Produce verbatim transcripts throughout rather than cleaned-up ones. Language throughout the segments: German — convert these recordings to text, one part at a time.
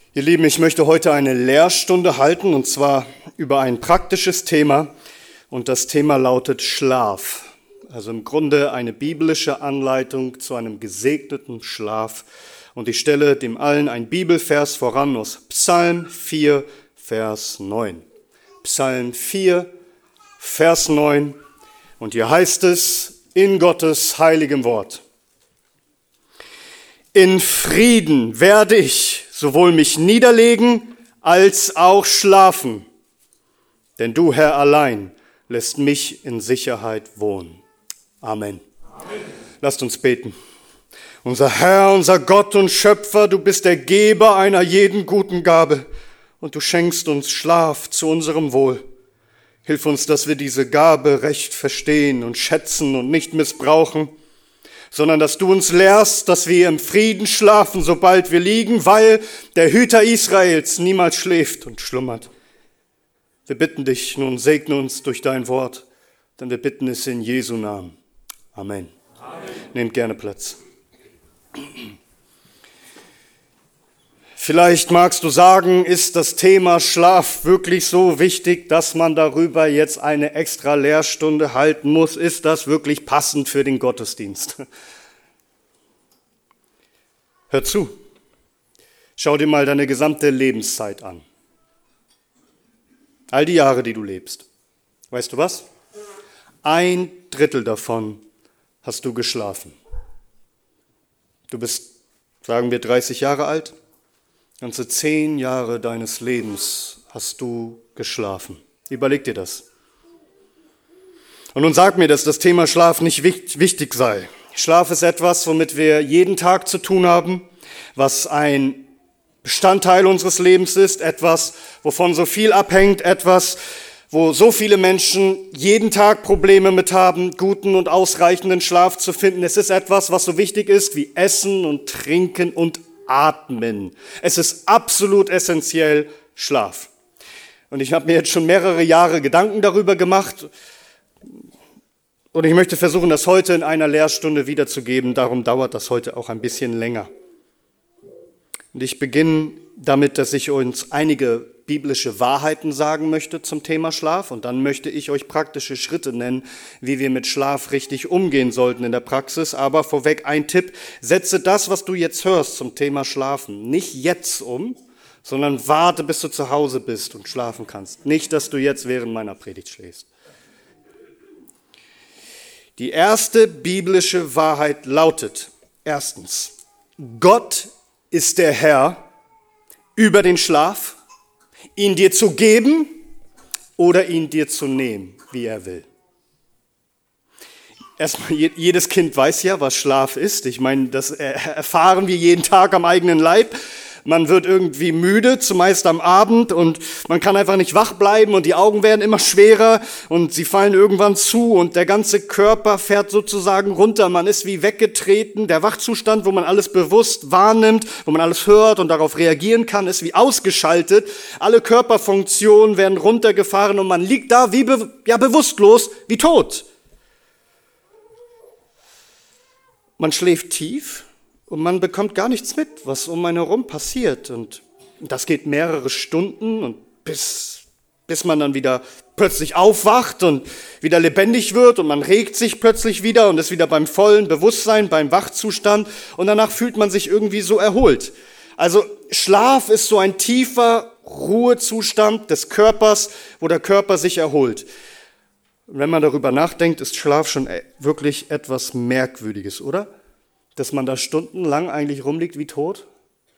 Ihr Lieben, ich möchte heute eine Lehrstunde halten, und zwar über ein praktisches Thema, und das Thema lautet Schlaf. Also im Grunde eine biblische Anleitung zu einem gesegneten Schlaf. Und ich stelle dem allen ein Bibelvers voran aus Psalm vier, Vers neun. Psalm vier, Vers neun. Und hier heißt es in Gottes heiligem Wort: In Frieden werde ich sowohl mich niederlegen als auch schlafen, denn du, Herr, allein lässt mich in Sicherheit wohnen. Amen. Amen. Lasst uns beten. Unser Herr, unser Gott und Schöpfer, du bist der Geber einer jeden guten Gabe und du schenkst uns Schlaf zu unserem Wohl. Hilf uns, dass wir diese Gabe recht verstehen und schätzen und nicht missbrauchen, sondern dass du uns lehrst, dass wir im Frieden schlafen, sobald wir liegen, weil der Hüter Israels niemals schläft und schlummert. Wir bitten dich, nun segne uns durch dein Wort, denn wir bitten es in Jesu Namen. Amen. Amen. Nehmt gerne Platz. Vielleicht magst du sagen, ist das Thema Schlaf wirklich so wichtig, dass man darüber jetzt eine extra Lehrstunde halten muss? Ist das wirklich passend für den Gottesdienst? Hör zu. Schau dir mal deine gesamte Lebenszeit an. All die Jahre, die du lebst. Weißt du was? Ein Drittel davon hast du geschlafen. Du bist, sagen wir, dreißig Jahre alt. Ganze zehn Jahre deines Lebens hast du geschlafen. Überleg dir das. Und nun sag mir, dass das Thema Schlaf nicht wichtig sei. Schlaf ist etwas, womit wir jeden Tag zu tun haben, was ein Bestandteil unseres Lebens ist, etwas, wovon so viel abhängt, etwas, wo so viele Menschen jeden Tag Probleme mit haben, guten und ausreichenden Schlaf zu finden. Es ist etwas, was so wichtig ist wie Essen und Trinken und Atmen. Es ist absolut essentiell Schlaf. Und ich habe mir jetzt schon mehrere Jahre Gedanken darüber gemacht und ich möchte versuchen, das heute in einer Lehrstunde wiederzugeben. Darum dauert das heute auch ein bisschen länger. Und ich beginne damit, dass ich uns einige biblische Wahrheiten sagen möchte zum Thema Schlaf, und dann möchte ich euch praktische Schritte nennen, wie wir mit Schlaf richtig umgehen sollten in der Praxis. Aber vorweg ein Tipp: Setze das, was du jetzt hörst zum Thema Schlafen, nicht jetzt um, sondern warte, bis du zu Hause bist und schlafen kannst. Nicht, dass du jetzt während meiner Predigt schläfst. Die erste biblische Wahrheit lautet: Erstens, Gott ist der Herr über den Schlaf, ihn dir zu geben oder ihn dir zu nehmen, wie er will. Erstmal, jedes Kind weiß ja, was Schlaf ist. Ich meine, das erfahren wir jeden Tag am eigenen Leib. Man wird irgendwie müde, zumeist am Abend, und man kann einfach nicht wach bleiben und die Augen werden immer schwerer und sie fallen irgendwann zu und der ganze Körper fährt sozusagen runter. Man ist wie weggetreten. Der Wachzustand, wo man alles bewusst wahrnimmt, wo man alles hört und darauf reagieren kann, ist wie ausgeschaltet. Alle Körperfunktionen werden runtergefahren und man liegt da wie be- ja, bewusstlos, wie tot. Man schläft tief. Und man bekommt gar nichts mit, was um einen herum passiert. Und das geht mehrere Stunden, und bis, bis man dann wieder plötzlich aufwacht und wieder lebendig wird und man regt sich plötzlich wieder und ist wieder beim vollen Bewusstsein, beim Wachzustand, und danach fühlt man sich irgendwie so erholt. Also Schlaf ist so ein tiefer Ruhezustand des Körpers, wo der Körper sich erholt. Und wenn man darüber nachdenkt, ist Schlaf schon wirklich etwas Merkwürdiges, oder? Dass man da stundenlang eigentlich rumliegt wie tot?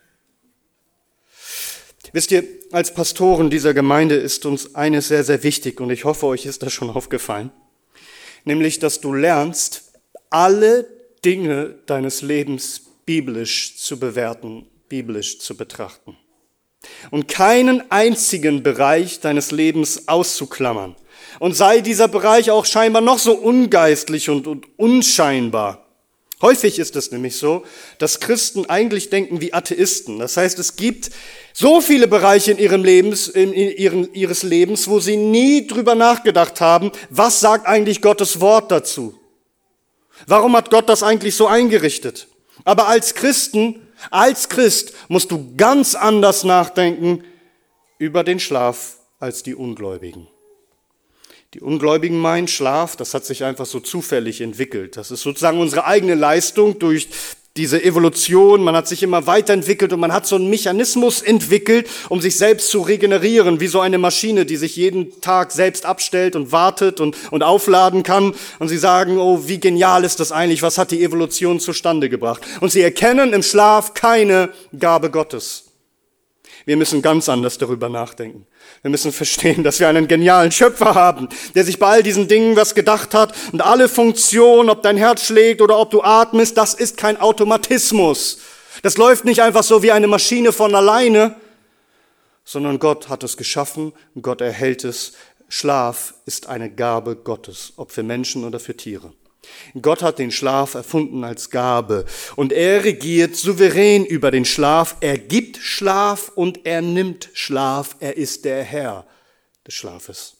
Wisst ihr, als Pastoren dieser Gemeinde ist uns eines sehr, sehr wichtig, und ich hoffe, euch ist das schon aufgefallen, nämlich, dass du lernst, alle Dinge deines Lebens biblisch zu bewerten, biblisch zu betrachten und keinen einzigen Bereich deines Lebens auszuklammern. Und sei dieser Bereich auch scheinbar noch so ungeistlich und, und unscheinbar. Häufig ist es nämlich so, dass Christen eigentlich denken wie Atheisten. Das heißt, es gibt so viele Bereiche in ihrem Lebens, in ihren, ihres Lebens, wo sie nie drüber nachgedacht haben, was sagt eigentlich Gottes Wort dazu? Warum hat Gott das eigentlich so eingerichtet? Aber als Christen Als Christ musst du ganz anders nachdenken über den Schlaf als die Ungläubigen. Die Ungläubigen meinen, Schlaf, das hat sich einfach so zufällig entwickelt. Das ist sozusagen unsere eigene Leistung durch diese Evolution. Man hat sich immer weiterentwickelt und man hat so einen Mechanismus entwickelt, um sich selbst zu regenerieren, wie so eine Maschine, die sich jeden Tag selbst abstellt und wartet und, und aufladen kann. Und sie sagen, oh, wie genial ist das eigentlich? Was hat die Evolution zustande gebracht? Und sie erkennen im Schlaf keine Gabe Gottes. Wir müssen ganz anders darüber nachdenken. Wir müssen verstehen, dass wir einen genialen Schöpfer haben, der sich bei all diesen Dingen was gedacht hat. Und alle Funktionen, ob dein Herz schlägt oder ob du atmest, das ist kein Automatismus. Das läuft nicht einfach so wie eine Maschine von alleine, sondern Gott hat es geschaffen und Gott erhält es. Schlaf ist eine Gabe Gottes, ob für Menschen oder für Tiere. Gott hat den Schlaf erfunden als Gabe und er regiert souverän über den Schlaf. Er gibt Schlaf und er nimmt Schlaf. Er ist der Herr des Schlafes.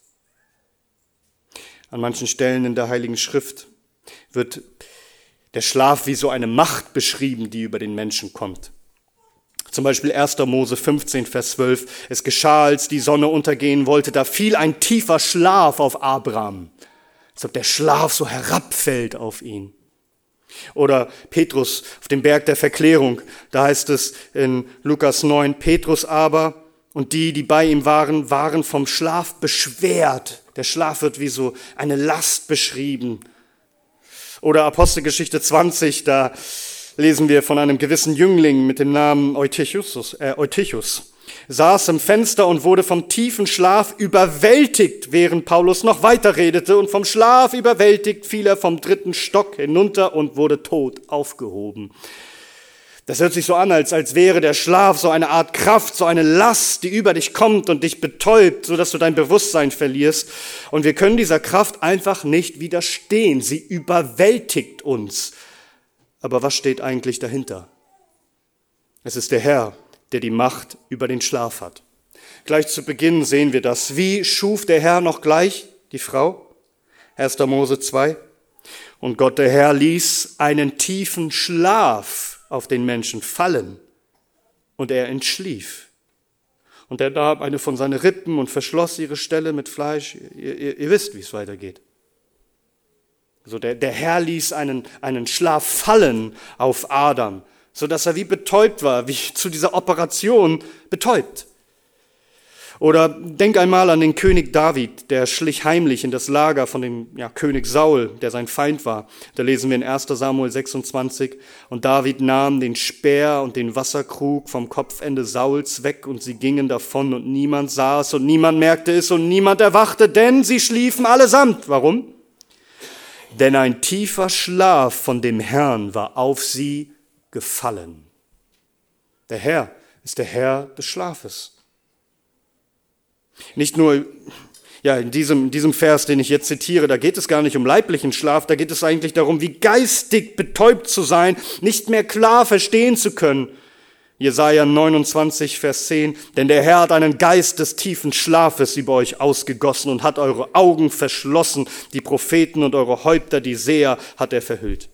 An manchen Stellen in der Heiligen Schrift wird der Schlaf wie so eine Macht beschrieben, die über den Menschen kommt. Zum Beispiel erster Mose fünfzehn, Vers zwölf. Es geschah, als die Sonne untergehen wollte, da fiel ein tiefer Schlaf auf Abraham. Als ob der Schlaf so herabfällt auf ihn. Oder Petrus auf dem Berg der Verklärung, da heißt es in Lukas neun, Petrus aber und die, die bei ihm waren, waren vom Schlaf beschwert. Der Schlaf wird wie so eine Last beschrieben. Oder Apostelgeschichte zwanzig, da lesen wir von einem gewissen Jüngling mit dem Namen Eutychus, äh, Eutychus. Saß im Fenster und wurde vom tiefen Schlaf überwältigt, während Paulus noch weiter redete. Und vom Schlaf überwältigt fiel er vom dritten Stock hinunter und wurde tot aufgehoben. Das hört sich so an, als, als wäre der Schlaf so eine Art Kraft, so eine Last, die über dich kommt und dich betäubt, sodass du dein Bewusstsein verlierst. Und wir können dieser Kraft einfach nicht widerstehen. Sie überwältigt uns. Aber was steht eigentlich dahinter? Es ist der Herr, der die Macht über den Schlaf hat. Gleich zu Beginn sehen wir das. Wie schuf der Herr noch gleich die Frau? erster Mose zwei. Und Gott, der Herr, ließ einen tiefen Schlaf auf den Menschen fallen und er entschlief. Und er nahm eine von seinen Rippen und verschloss ihre Stelle mit Fleisch. Ihr, ihr, ihr wisst, wie es weitergeht. Also der, der Herr ließ einen, einen Schlaf fallen auf Adam, sodass er wie betäubt war, wie zu dieser Operation betäubt. Oder denk einmal an den König David, der schlich heimlich in das Lager von dem ja, König Saul, der sein Feind war. Da lesen wir in erster Samuel sechsundzwanzig. Und David nahm den Speer und den Wasserkrug vom Kopfende Sauls weg und sie gingen davon und niemand sah es und niemand merkte es und niemand erwachte, denn sie schliefen allesamt. Warum? Denn ein tiefer Schlaf von dem Herrn war auf sie gefallen. Der Herr ist der Herr des Schlafes. Nicht nur, ja, in diesem, in diesem Vers, den ich jetzt zitiere, da geht es gar nicht um leiblichen Schlaf, da geht es eigentlich darum, wie geistig betäubt zu sein, nicht mehr klar verstehen zu können. Jesaja neunundzwanzig, Vers zehn, denn der Herr hat einen Geist des tiefen Schlafes über euch ausgegossen und hat eure Augen verschlossen, die Propheten und eure Häupter, die Seher, hat er verhüllt.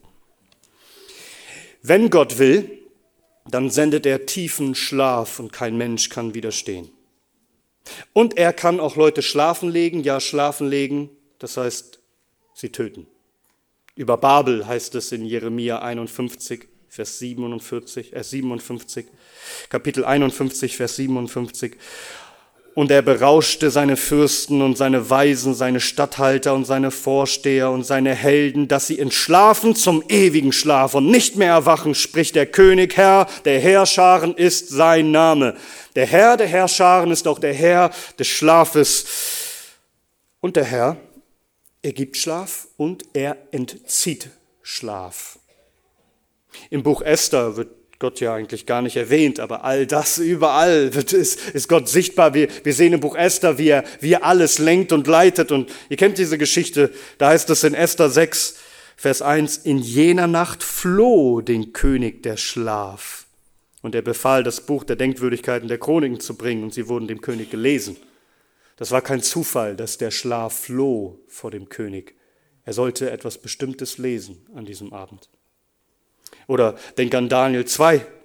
Wenn Gott will, dann sendet er tiefen Schlaf und kein Mensch kann widerstehen. Und er kann auch Leute schlafen legen, ja schlafen legen, das heißt, sie töten. Über Babel heißt es in Jeremia einundfünfzig, Vers siebenundvierzig, äh siebenundfünfzig, Kapitel einundfünfzig, Vers siebenundfünfzig. Und er berauschte seine Fürsten und seine Weisen, seine Statthalter und seine Vorsteher und seine Helden, dass sie entschlafen zum ewigen Schlaf und nicht mehr erwachen, spricht der König, Herr, der Heerscharen ist sein Name. Der Herr der Heerscharen ist auch der Herr des Schlafes. Und der Herr, er gibt Schlaf und er entzieht Schlaf. Im Buch Esther wird Gott ja eigentlich gar nicht erwähnt, aber all das, überall wird, ist, ist Gott sichtbar. Wir, wir sehen im Buch Esther, wie er, wie er alles lenkt und leitet. Und ihr kennt diese Geschichte, da heißt es in Esther sechs, Vers eins, in jener Nacht floh den König der Schlaf. Und er befahl, das Buch der Denkwürdigkeiten der Chroniken zu bringen und sie wurden dem König gelesen. Das war kein Zufall, dass der Schlaf floh vor dem König. Er sollte etwas Bestimmtes lesen an diesem Abend. Oder denk an Daniel zwei.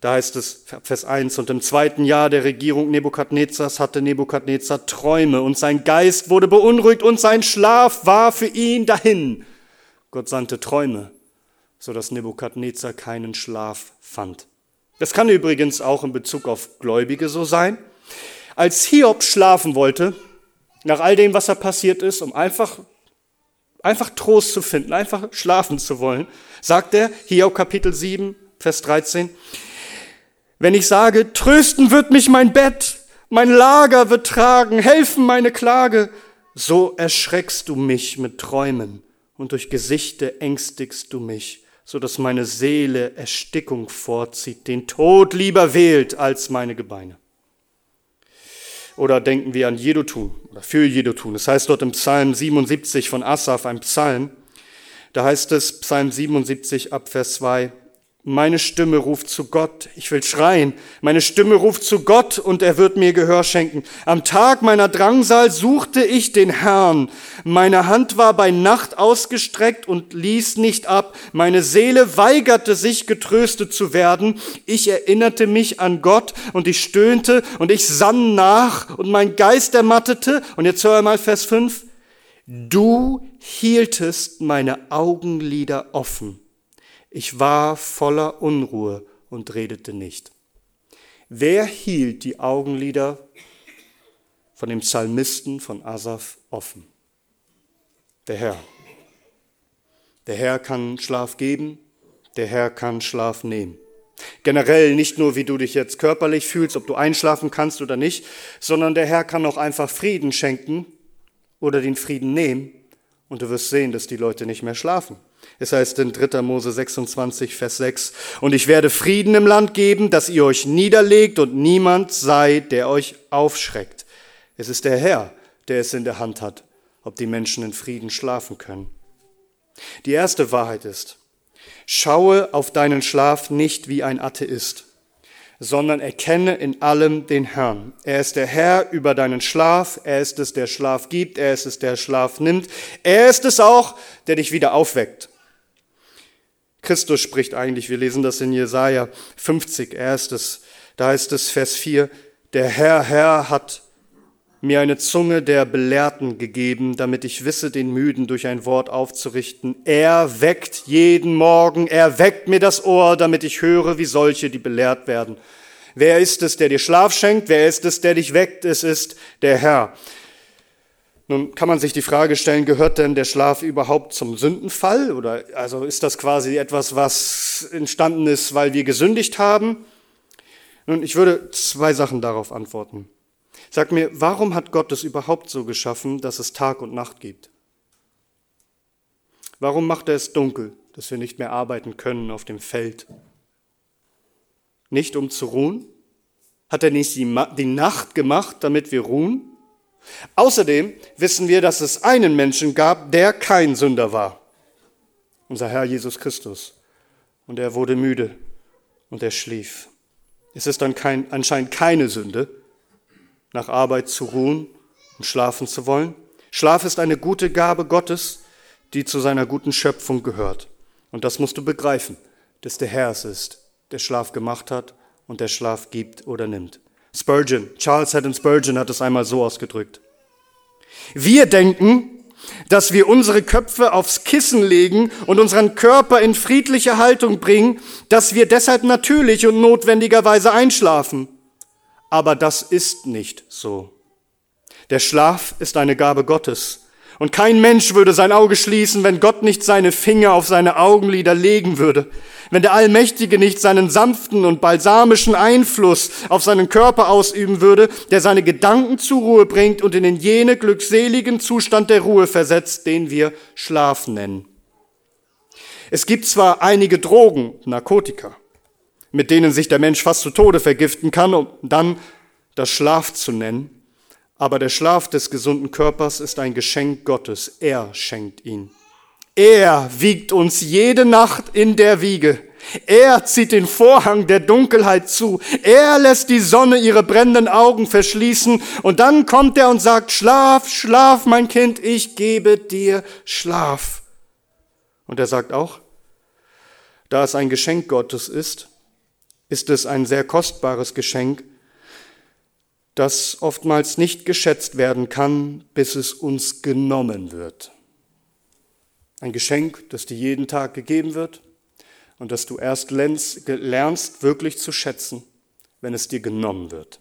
Da heißt es, Vers eins, und im zweiten Jahr der Regierung Nebukadnezars hatte Nebukadnezar Träume und sein Geist wurde beunruhigt und sein Schlaf war für ihn dahin. Gott sandte Träume, sodass Nebukadnezar keinen Schlaf fand. Das kann übrigens auch in Bezug auf Gläubige so sein. Als Hiob schlafen wollte, nach all dem, was da passiert ist, um einfach, einfach Trost zu finden, einfach schlafen zu wollen, sagt er, Hiob Kapitel sieben, Vers dreizehn, wenn ich sage, trösten wird mich mein Bett, mein Lager wird tragen, helfen meine Klage, so erschreckst du mich mit Träumen und durch Gesichte ängstigst du mich, so dass meine Seele Erstickung vorzieht, den Tod lieber wählt als meine Gebeine. Oder denken wir an Jedutun oder für Jedutun. Das heißt dort im Psalm siebenundsiebzig von Asaf, ein Psalm, da heißt es, Psalm siebenundsiebzig ab Vers zwei, meine Stimme ruft zu Gott, ich will schreien, meine Stimme ruft zu Gott und er wird mir Gehör schenken. Am Tag meiner Drangsal suchte ich den Herrn, meine Hand war bei Nacht ausgestreckt und ließ nicht ab, meine Seele weigerte sich getröstet zu werden, ich erinnerte mich an Gott und ich stöhnte und ich sann nach und mein Geist ermattete, und jetzt hör mal Vers fünf, du hieltest meine Augenlider offen. Ich war voller Unruhe und redete nicht. Wer hielt die Augenlider von dem Psalmisten von Asaf offen? Der Herr. Der Herr kann Schlaf geben, der Herr kann Schlaf nehmen. Generell nicht nur, wie du dich jetzt körperlich fühlst, ob du einschlafen kannst oder nicht, sondern der Herr kann auch einfach Frieden schenken oder den Frieden nehmen und du wirst sehen, dass die Leute nicht mehr schlafen. Es heißt in dritter Mose sechsundzwanzig, Vers sechs, und ich werde Frieden im Land geben, dass ihr euch niederlegt und niemand sei, der euch aufschreckt. Es ist der Herr, der es in der Hand hat, ob die Menschen in Frieden schlafen können. Die erste Wahrheit ist, schaue auf deinen Schlaf nicht wie ein Atheist, sondern erkenne in allem den Herrn. Er ist der Herr über deinen Schlaf, er ist es, der Schlaf gibt, er ist es, der Schlaf nimmt, er ist es auch, der dich wieder aufweckt. Christus spricht eigentlich, wir lesen das in Jesaja fünfzig, er ist es, da heißt es Vers vier, der Herr, Herr hat mir eine Zunge der Belehrten gegeben, damit ich wisse, den Müden durch ein Wort aufzurichten. Er weckt jeden Morgen, er weckt mir das Ohr, damit ich höre, wie solche, die belehrt werden. Wer ist es, der dir Schlaf schenkt? Wer ist es, der dich weckt? Es ist der Herr. Nun kann man sich die Frage stellen, gehört denn der Schlaf überhaupt zum Sündenfall? Oder also ist das quasi etwas, was entstanden ist, weil wir gesündigt haben? Nun, ich würde zwei Sachen darauf antworten. Sag mir, warum hat Gott es überhaupt so geschaffen, dass es Tag und Nacht gibt? Warum macht er es dunkel, dass wir nicht mehr arbeiten können auf dem Feld? Nicht um zu ruhen? Hat er nicht die, Ma- die Nacht gemacht, damit wir ruhen? Außerdem wissen wir, dass es einen Menschen gab, der kein Sünder war. Unser Herr Jesus Christus. Und er wurde müde und er schlief. Es ist dann kein, anscheinend keine Sünde, nach Arbeit zu ruhen und schlafen zu wollen. Schlaf ist eine gute Gabe Gottes, die zu seiner guten Schöpfung gehört. Und das musst du begreifen, dass der Herr es ist, der Schlaf gemacht hat und der Schlaf gibt oder nimmt. Spurgeon, Charles Haddon Spurgeon hat es einmal so ausgedrückt. Wir denken, dass wir unsere Köpfe aufs Kissen legen und unseren Körper in friedliche Haltung bringen, dass wir deshalb natürlich und notwendigerweise einschlafen. Aber das ist nicht so. Der Schlaf ist eine Gabe Gottes. Und kein Mensch würde sein Auge schließen, wenn Gott nicht seine Finger auf seine Augenlider legen würde. Wenn der Allmächtige nicht seinen sanften und balsamischen Einfluss auf seinen Körper ausüben würde, der seine Gedanken zur Ruhe bringt und ihn in jene glückseligen Zustand der Ruhe versetzt, den wir Schlaf nennen. Es gibt zwar einige Drogen, Narkotika, mit denen sich der Mensch fast zu Tode vergiften kann, um dann das Schlaf zu nennen. Aber der Schlaf des gesunden Körpers ist ein Geschenk Gottes. Er schenkt ihn. Er wiegt uns jede Nacht in der Wiege. Er zieht den Vorhang der Dunkelheit zu. Er lässt die Sonne ihre brennenden Augen verschließen. Und dann kommt er und sagt, Schlaf, schlaf, mein Kind, ich gebe dir Schlaf. Und er sagt auch, da es ein Geschenk Gottes ist, ist es ein sehr kostbares Geschenk, das oftmals nicht geschätzt werden kann, bis es uns genommen wird. Ein Geschenk, das dir jeden Tag gegeben wird und das du erst lernst, wirklich zu schätzen, wenn es dir genommen wird.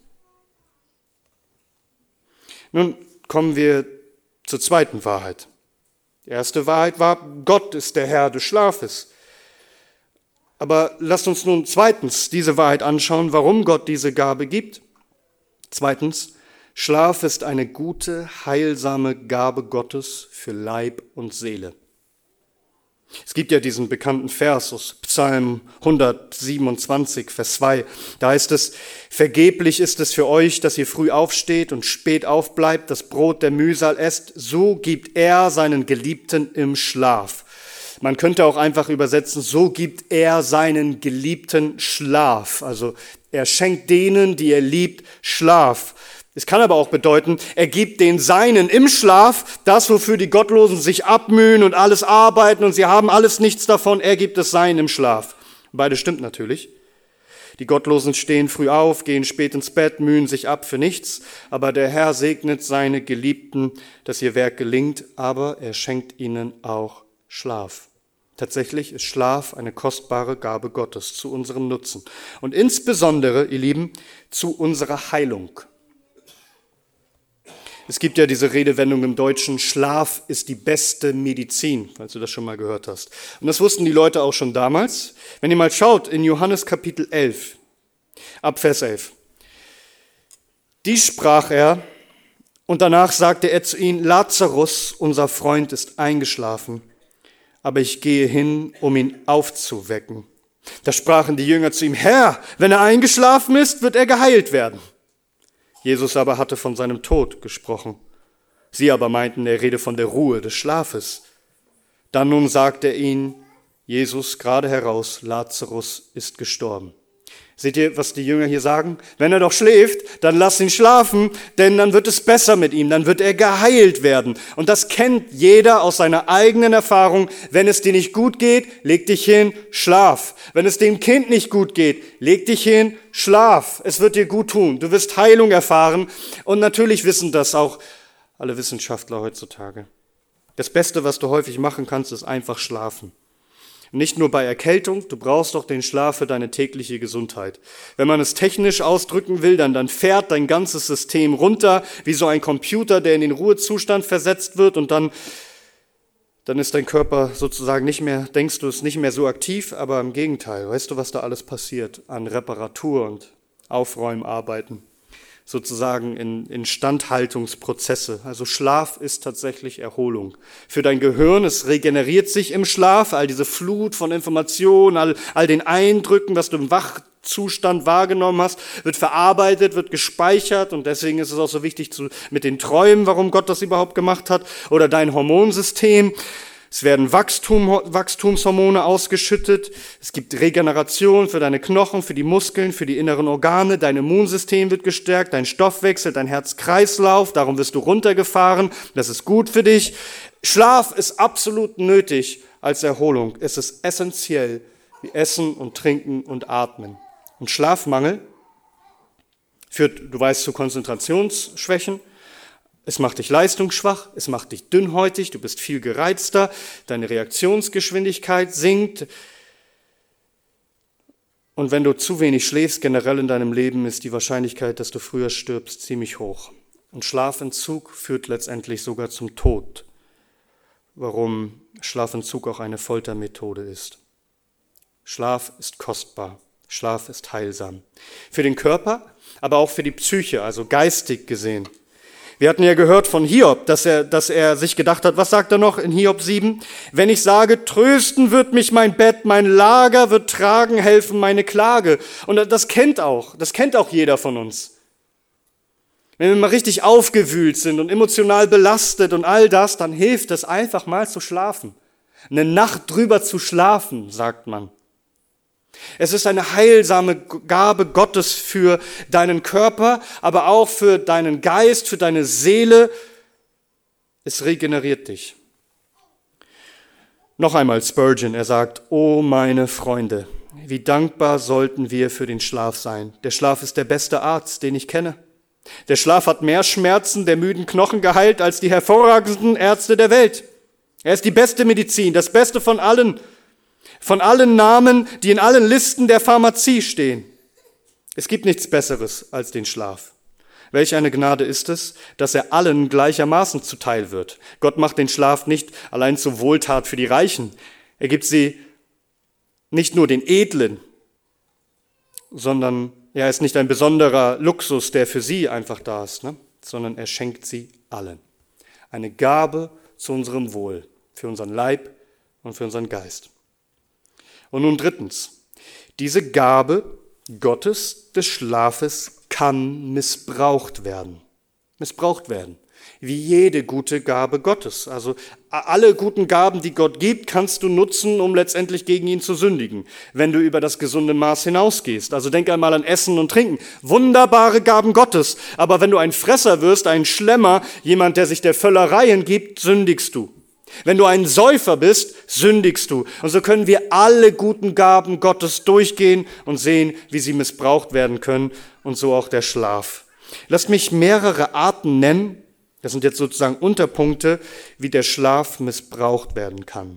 Nun kommen wir zur zweiten Wahrheit. Die erste Wahrheit war, Gott ist der Herr des Schlafes. Aber lasst uns nun zweitens diese Wahrheit anschauen, warum Gott diese Gabe gibt. Zweitens, Schlaf ist eine gute, heilsame Gabe Gottes für Leib und Seele. Es gibt ja diesen bekannten Vers aus Psalm hundertsiebenundzwanzig, Vers zwei. Da heißt es, vergeblich ist es für euch, dass ihr früh aufsteht und spät aufbleibt, das Brot der Mühsal esst, so gibt er seinen Geliebten im Schlaf. Man könnte auch einfach übersetzen, so gibt er seinen Geliebten Schlaf. Also er schenkt denen, die er liebt, Schlaf. Es kann aber auch bedeuten, er gibt den Seinen im Schlaf, das, wofür die Gottlosen sich abmühen und alles arbeiten und sie haben alles nichts davon, er gibt es Seinen im Schlaf. Beides stimmt natürlich. Die Gottlosen stehen früh auf, gehen spät ins Bett, mühen sich ab für nichts, aber der Herr segnet seine Geliebten, dass ihr Werk gelingt, aber er schenkt ihnen auch Schlaf. Tatsächlich ist Schlaf eine kostbare Gabe Gottes zu unserem Nutzen und insbesondere, ihr Lieben, zu unserer Heilung. Es gibt ja diese Redewendung im Deutschen, Schlaf ist die beste Medizin, falls du das schon mal gehört hast. Und das wussten die Leute auch schon damals. Wenn ihr mal schaut, in Johannes Kapitel elf, ab Vers elf. Dies sprach er, und danach sagte er zu ihnen, Lazarus, unser Freund, ist eingeschlafen, aber ich gehe hin, um ihn aufzuwecken. Da sprachen die Jünger zu ihm, Herr, wenn er eingeschlafen ist, wird er geheilt werden. Jesus aber hatte von seinem Tod gesprochen. Sie aber meinten, er rede von der Ruhe des Schlafes. Dann nun sagte er ihnen, Jesus gerade heraus, Lazarus ist gestorben. Seht ihr, was die Jünger hier sagen? Wenn er doch schläft, dann lass ihn schlafen, denn dann wird es besser mit ihm, dann wird er geheilt werden. Und das kennt jeder aus seiner eigenen Erfahrung. Wenn es dir nicht gut geht, leg dich hin, schlaf. Wenn es dem Kind nicht gut geht, leg dich hin, schlaf. Es wird dir gut tun. Du wirst Heilung erfahren. Und natürlich wissen das auch alle Wissenschaftler heutzutage. Das Beste, was du häufig machen kannst, ist einfach schlafen. Nicht nur bei Erkältung, du brauchst doch den Schlaf für deine tägliche Gesundheit. Wenn man es technisch ausdrücken will, dann, dann fährt dein ganzes System runter, wie so ein Computer, der in den Ruhezustand versetzt wird und dann, dann ist dein Körper sozusagen nicht mehr, denkst du, ist nicht mehr so aktiv, aber im Gegenteil, weißt du, was da alles passiert an Reparatur und Aufräumarbeiten? Sozusagen in Instandhaltungsprozesse. Also Schlaf ist tatsächlich Erholung. Für dein Gehirn, es regeneriert sich im Schlaf, all diese Flut von Informationen, all, all den Eindrücken, was du im Wachzustand wahrgenommen hast, wird verarbeitet, wird gespeichert und deswegen ist es auch so wichtig zu, mit den Träumen, warum Gott das überhaupt gemacht hat, oder dein Hormonsystem. Es werden Wachstum, Wachstumshormone ausgeschüttet. Es gibt Regeneration für deine Knochen, für die Muskeln, für die inneren Organe. Dein Immunsystem wird gestärkt, dein Stoffwechsel, dein Herz-Kreislauf. Darum wirst du runtergefahren. Das ist gut für dich. Schlaf ist absolut nötig als Erholung. Es ist essentiell wie Essen und Trinken und Atmen. Und Schlafmangel führt, du weißt, zu Konzentrationsschwächen. Es macht dich leistungsschwach, es macht dich dünnhäutig, du bist viel gereizter, deine Reaktionsgeschwindigkeit sinkt. Und wenn du zu wenig schläfst, generell in deinem Leben, ist die Wahrscheinlichkeit, dass du früher stirbst, ziemlich hoch. Und Schlafentzug führt letztendlich sogar zum Tod, warum Schlafentzug auch eine Foltermethode ist. Schlaf ist kostbar, Schlaf ist heilsam. Für den Körper, aber auch für die Psyche, also geistig gesehen. Wir hatten ja gehört von Hiob, dass er, dass er sich gedacht hat, was sagt er noch in Hiob sieben? Wenn ich sage, trösten wird mich mein Bett, mein Lager wird tragen, helfen meine Klage. Und das kennt auch, das kennt auch jeder von uns. Wenn wir mal richtig aufgewühlt sind und emotional belastet und all das, dann hilft es einfach mal zu schlafen. Eine Nacht drüber zu schlafen, sagt man. Es ist eine heilsame Gabe Gottes für deinen Körper, aber auch für deinen Geist, für deine Seele. Es regeneriert dich. Noch einmal Spurgeon, er sagt, oh meine Freunde, wie dankbar sollten wir für den Schlaf sein. Der Schlaf ist der beste Arzt, den ich kenne. Der Schlaf hat mehr Schmerzen der müden Knochen geheilt als die hervorragendsten Ärzte der Welt. Er ist die beste Medizin, das Beste von allen, von allen Namen, die in allen Listen der Pharmazie stehen. Es gibt nichts Besseres als den Schlaf. Welch eine Gnade ist es, dass er allen gleichermaßen zuteil wird. Gott macht den Schlaf nicht allein zur Wohltat für die Reichen. Er gibt sie nicht nur den Edlen, sondern er ist nicht ein besonderer Luxus, der für sie einfach da ist, ne? Sondern er schenkt sie allen. Eine Gabe zu unserem Wohl, für unseren Leib und für unseren Geist. Und nun drittens, diese Gabe Gottes des Schlafes kann missbraucht werden. Missbraucht werden. Wie jede gute Gabe Gottes. Also alle guten Gaben, die Gott gibt, kannst du nutzen, um letztendlich gegen ihn zu sündigen, wenn du über das gesunde Maß hinausgehst. Also denk einmal an Essen und Trinken. Wunderbare Gaben Gottes. Aber wenn du ein Fresser wirst, ein Schlemmer, jemand, der sich der Völlerei hingibt, sündigst du. Wenn du ein Säufer bist, sündigst du. Und so können wir alle guten Gaben Gottes durchgehen und sehen, wie sie missbraucht werden können. Und so auch der Schlaf. Lasst mich mehrere Arten nennen. Das sind jetzt sozusagen Unterpunkte, wie der Schlaf missbraucht werden kann.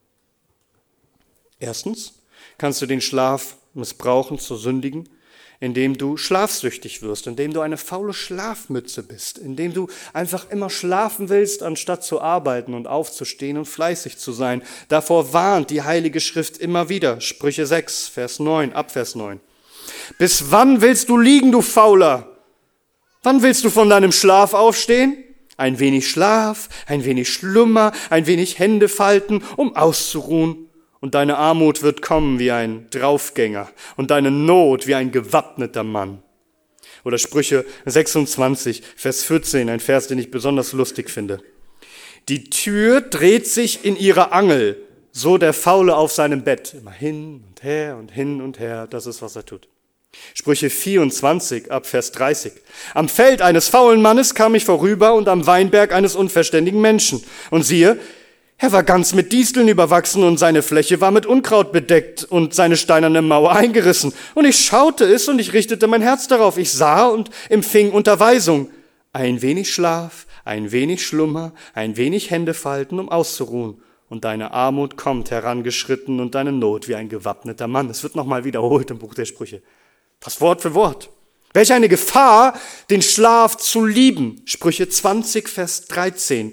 Erstens kannst du den Schlaf missbrauchen zu sündigen, indem du schlafsüchtig wirst, indem du eine faule Schlafmütze bist, indem du einfach immer schlafen willst, anstatt zu arbeiten und aufzustehen und fleißig zu sein. Davor warnt die Heilige Schrift immer wieder. Sprüche sechs, Vers neun, ab Vers neun. Bis wann willst du liegen, du Fauler? Wann willst du von deinem Schlaf aufstehen? Ein wenig Schlaf, ein wenig Schlummer, ein wenig Hände falten, um auszuruhen. Und deine Armut wird kommen wie ein Draufgänger und deine Not wie ein gewappneter Mann. Oder Sprüche sechsundzwanzig, Vers vierzehn, ein Vers, den ich besonders lustig finde. Die Tür dreht sich in ihrer Angel, so der Faule auf seinem Bett. Immer hin und her und hin und her, das ist, was er tut. Sprüche vierundzwanzig, ab Vers dreißig. Am Feld eines faulen Mannes kam ich vorüber und am Weinberg eines unverständigen Menschen. Und siehe, er war ganz mit Disteln überwachsen und seine Fläche war mit Unkraut bedeckt und seine steinerne Mauer eingerissen. Und ich schaute es und ich richtete mein Herz darauf. Ich sah und empfing Unterweisung. Ein wenig Schlaf, ein wenig Schlummer, ein wenig Hände falten, um auszuruhen. Und deine Armut kommt herangeschritten und deine Not wie ein gewappneter Mann. Es wird nochmal wiederholt im Buch der Sprüche. Fast Wort für Wort. Welch eine Gefahr, den Schlaf zu lieben. Sprüche zwanzig, Vers dreizehn.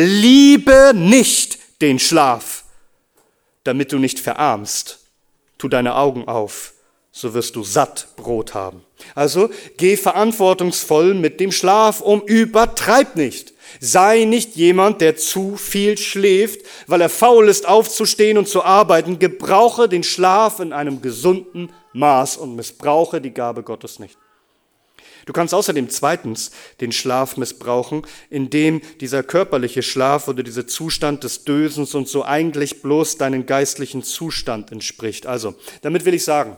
Liebe nicht den Schlaf, damit du nicht verarmst. Tu deine Augen auf, so wirst du satt Brot haben. Also geh verantwortungsvoll mit dem Schlaf um, übertreib nicht. Sei nicht jemand, der zu viel schläft, weil er faul ist, aufzustehen und zu arbeiten. Gebrauche den Schlaf in einem gesunden Maß und missbrauche die Gabe Gottes nicht. Du kannst außerdem zweitens den Schlaf missbrauchen, indem dieser körperliche Schlaf oder dieser Zustand des Dösens und so eigentlich bloß deinen geistlichen Zustand entspricht. Also, damit will ich sagen,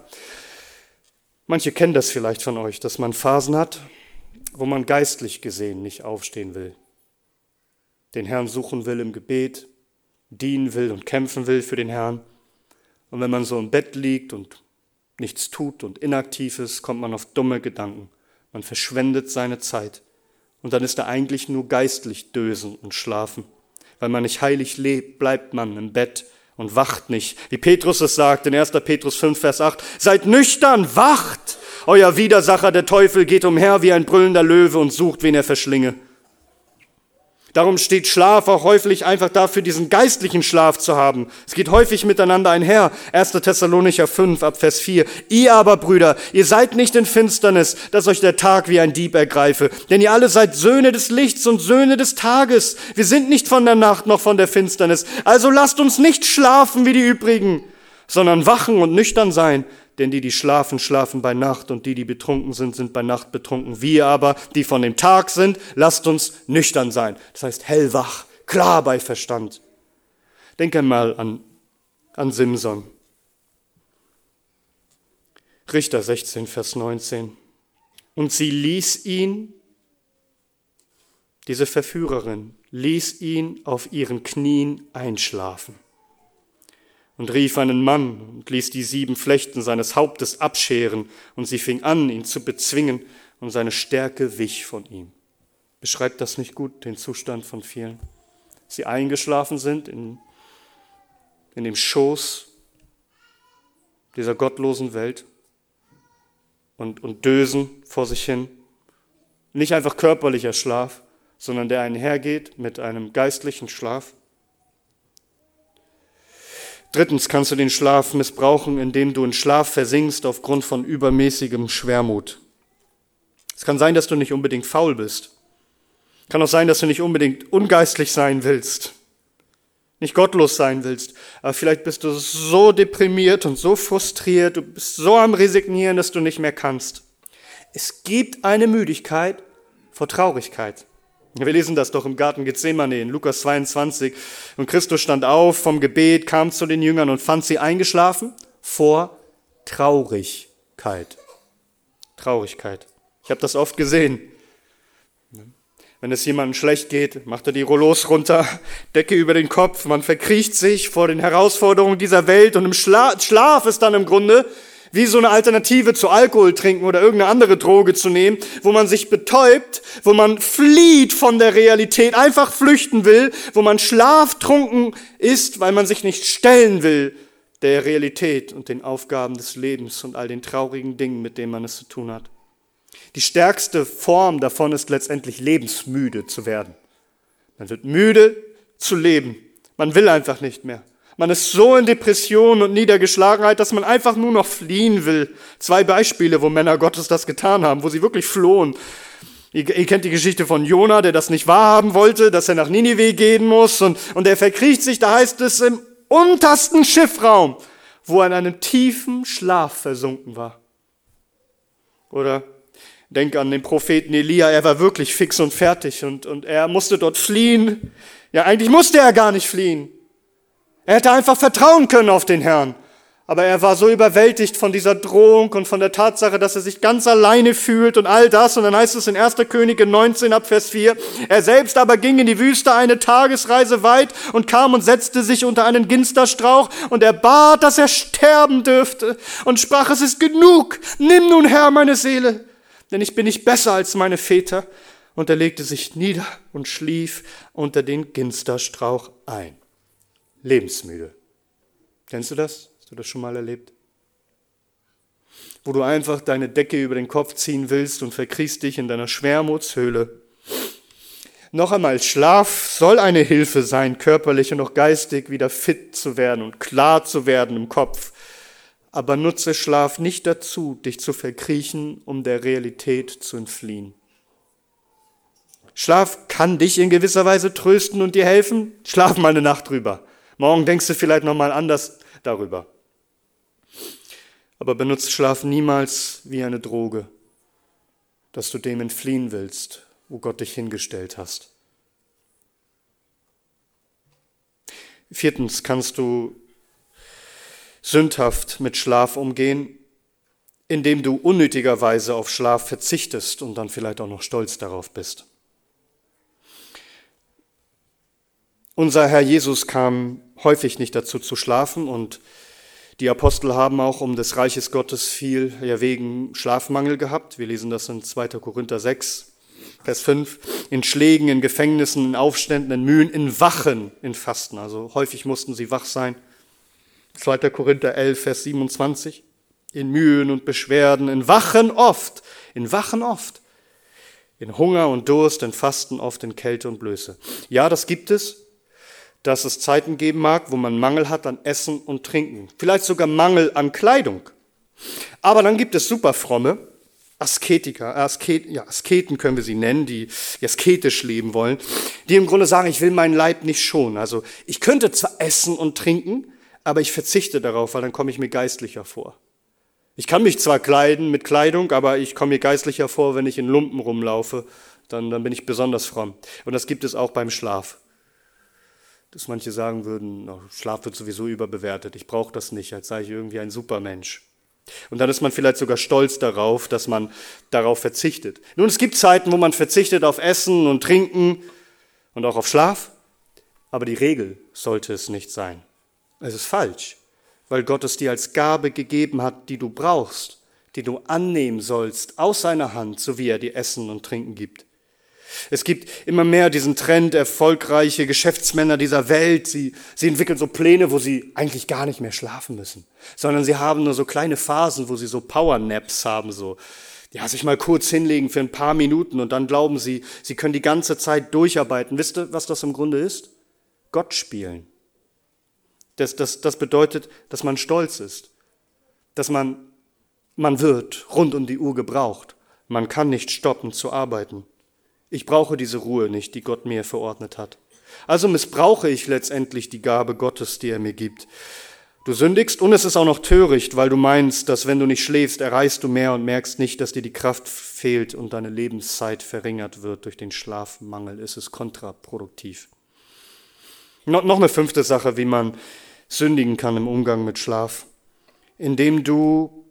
manche kennen das vielleicht von euch, dass man Phasen hat, wo man geistlich gesehen nicht aufstehen will, den Herrn suchen will im Gebet, dienen will und kämpfen will für den Herrn. Und wenn man so im Bett liegt und nichts tut und inaktiv ist, kommt man auf dumme Gedanken. Man verschwendet seine Zeit. Und dann ist er eigentlich nur geistlich dösen und schlafen. Weil man nicht heilig lebt, bleibt man im Bett und wacht nicht. Wie Petrus es sagt in erster Petrus fünf, Vers acht. Seid nüchtern, wacht! Euer Widersacher, der Teufel, geht umher wie ein brüllender Löwe und sucht, wen er verschlinge. Darum steht Schlaf auch häufig einfach dafür, diesen geistlichen Schlaf zu haben. Es geht häufig miteinander einher. erster Thessalonicher fünf, ab Vers vier. Ihr aber, Brüder, ihr seid nicht in Finsternis, dass euch der Tag wie ein Dieb ergreife. Denn ihr alle seid Söhne des Lichts und Söhne des Tages. Wir sind nicht von der Nacht noch von der Finsternis. Also lasst uns nicht schlafen wie die übrigen, sondern wachen und nüchtern sein. Denn die, die schlafen, schlafen bei Nacht und die, die betrunken sind, sind bei Nacht betrunken. Wir aber, die von dem Tag sind, lasst uns nüchtern sein. Das heißt hellwach, klar bei Verstand. Denk einmal an, an Simson. Richter sechzehn, Vers neunzehn. Und sie ließ ihn, diese Verführerin, ließ ihn auf ihren Knien einschlafen. und rief einen Mann und ließ die sieben Flechten seines Hauptes abscheren, und sie fing an, ihn zu bezwingen, und seine Stärke wich von ihm. Beschreibt das nicht gut, den Zustand von vielen? Sie eingeschlafen sind in, in dem Schoß dieser gottlosen Welt und, und dösen vor sich hin. Nicht einfach körperlicher Schlaf, sondern der einhergeht mit einem geistlichen Schlaf. Drittens kannst du den Schlaf missbrauchen, indem du in Schlaf versinkst aufgrund von übermäßigem Schwermut. Es kann sein, dass du nicht unbedingt faul bist. Kann auch sein, dass du nicht unbedingt ungeistlich sein willst, nicht gottlos sein willst. Aber vielleicht bist du so deprimiert und so frustriert, du bist so am Resignieren, dass du nicht mehr kannst. Es gibt eine Müdigkeit vor Traurigkeit. Wir lesen das doch im Garten Gethsemane in Lukas zweiundzwanzig. Und Christus stand auf vom Gebet, kam zu den Jüngern und fand sie eingeschlafen vor Traurigkeit. Traurigkeit. Ich habe das oft gesehen. Wenn es jemandem schlecht geht, macht er die Rollos runter, Decke über den Kopf, man verkriecht sich vor den Herausforderungen dieser Welt und im Schla- Schlaf ist dann im Grunde wie so eine Alternative zu Alkohol trinken oder irgendeine andere Droge zu nehmen, wo man sich betäubt, wo man flieht von der Realität, einfach flüchten will, wo man schlaftrunken ist, weil man sich nicht stellen will der Realität und den Aufgaben des Lebens und all den traurigen Dingen, mit denen man es zu tun hat. Die stärkste Form davon ist letztendlich lebensmüde zu werden. Man wird müde zu leben. Man will einfach nicht mehr. Man ist so in Depression und Niedergeschlagenheit, dass man einfach nur noch fliehen will. Zwei Beispiele, wo Männer Gottes das getan haben, wo sie wirklich flohen. Ihr, ihr kennt die Geschichte von Jona, der das nicht wahrhaben wollte, dass er nach Ninive gehen muss. Und, und er verkriecht sich, da heißt es, im untersten Schiffraum, wo er in einem tiefen Schlaf versunken war. Oder denk an den Propheten Elia, er war wirklich fix und fertig und, und er musste dort fliehen. Ja, eigentlich musste er gar nicht fliehen. Er hätte einfach vertrauen können auf den Herrn. Aber er war so überwältigt von dieser Drohung und von der Tatsache, dass er sich ganz alleine fühlt und all das. Und dann heißt es in erster Könige neunzehn ab Vers vier, er selbst aber ging in die Wüste eine Tagesreise weit und kam und setzte sich unter einen Ginsterstrauch und er bat, dass er sterben dürfte und sprach, es ist genug, nimm nun Herr meine Seele, denn ich bin nicht besser als meine Väter. Und er legte sich nieder und schlief unter den Ginsterstrauch ein. Lebensmüde. Kennst du das? Hast du das schon mal erlebt? Wo du einfach deine Decke über den Kopf ziehen willst und verkriechst dich in deiner Schwermutshöhle. Noch einmal, Schlaf soll eine Hilfe sein, körperlich und auch geistig wieder fit zu werden und klar zu werden im Kopf. Aber nutze Schlaf nicht dazu, dich zu verkriechen, um der Realität zu entfliehen. Schlaf kann dich in gewisser Weise trösten und dir helfen. Schlaf mal eine Nacht drüber. Morgen denkst du vielleicht nochmal anders darüber. Aber benutze Schlaf niemals wie eine Droge, dass du dem entfliehen willst, wo Gott dich hingestellt hast. Viertens kannst du sündhaft mit Schlaf umgehen, indem du unnötigerweise auf Schlaf verzichtest und dann vielleicht auch noch stolz darauf bist. Unser Herr Jesus kam häufig nicht dazu zu schlafen und die Apostel haben auch um des Reiches Gottes viel ja wegen Schlafmangel gehabt. Wir lesen das in zweiter Korinther sechs, Vers fünf. In Schlägen, in Gefängnissen, in Aufständen, in Mühen, in Wachen, in Fasten. Also häufig mussten sie wach sein. zweiter Korinther elf, Vers siebenundzwanzig. In Mühen und Beschwerden, in Wachen oft, in Wachen oft. In Hunger und Durst, in Fasten oft, in Kälte und Blöße. Ja, das gibt es. Dass es Zeiten geben mag, wo man Mangel hat an Essen und Trinken. Vielleicht sogar Mangel an Kleidung. Aber dann gibt es super fromme Asketiker, Asket, ja, Asketen können wir sie nennen, die asketisch leben wollen, die im Grunde sagen, ich will meinen Leib nicht schonen. Also ich könnte zwar essen und trinken, aber ich verzichte darauf, weil dann komme ich mir geistlicher vor. Ich kann mich zwar kleiden mit Kleidung, aber ich komme mir geistlicher vor, wenn ich in Lumpen rumlaufe, dann, dann bin ich besonders fromm. Und das gibt es auch beim Schlaf. Dass manche sagen würden, oh, Schlaf wird sowieso überbewertet, ich brauche das nicht, als sei ich irgendwie ein Supermensch. Und dann ist man vielleicht sogar stolz darauf, dass man darauf verzichtet. Nun, es gibt Zeiten, wo man verzichtet auf Essen und Trinken und auch auf Schlaf, aber die Regel sollte es nicht sein. Es ist falsch. weil Gott es dir als Gabe gegeben hat, die du brauchst, die du annehmen sollst aus seiner Hand, so wie er dir Essen und Trinken gibt. Es gibt immer mehr diesen Trend, erfolgreiche Geschäftsmänner dieser Welt, sie, sie entwickeln so Pläne, wo sie eigentlich gar nicht mehr schlafen müssen, sondern sie haben nur so kleine Phasen, wo sie so Powernaps haben, so, ja, sich mal kurz hinlegen für ein paar Minuten und dann glauben sie, sie können die ganze Zeit durcharbeiten. Wisst ihr, was das im Grunde ist? Gott spielen. Das, das, das bedeutet, dass man stolz ist, dass man, man wird rund um die Uhr gebraucht. Man kann nicht stoppen zu arbeiten. Ich brauche diese Ruhe nicht, die Gott mir verordnet hat. Also missbrauche ich letztendlich die Gabe Gottes, die er mir gibt. Du sündigst und es ist auch noch töricht, weil du meinst, dass wenn du nicht schläfst, erreichst du mehr und merkst nicht, dass dir die Kraft fehlt und deine Lebenszeit verringert wird durch den Schlafmangel. Es ist kontraproduktiv. No- noch eine fünfte Sache, wie man sündigen kann im Umgang mit Schlaf, indem du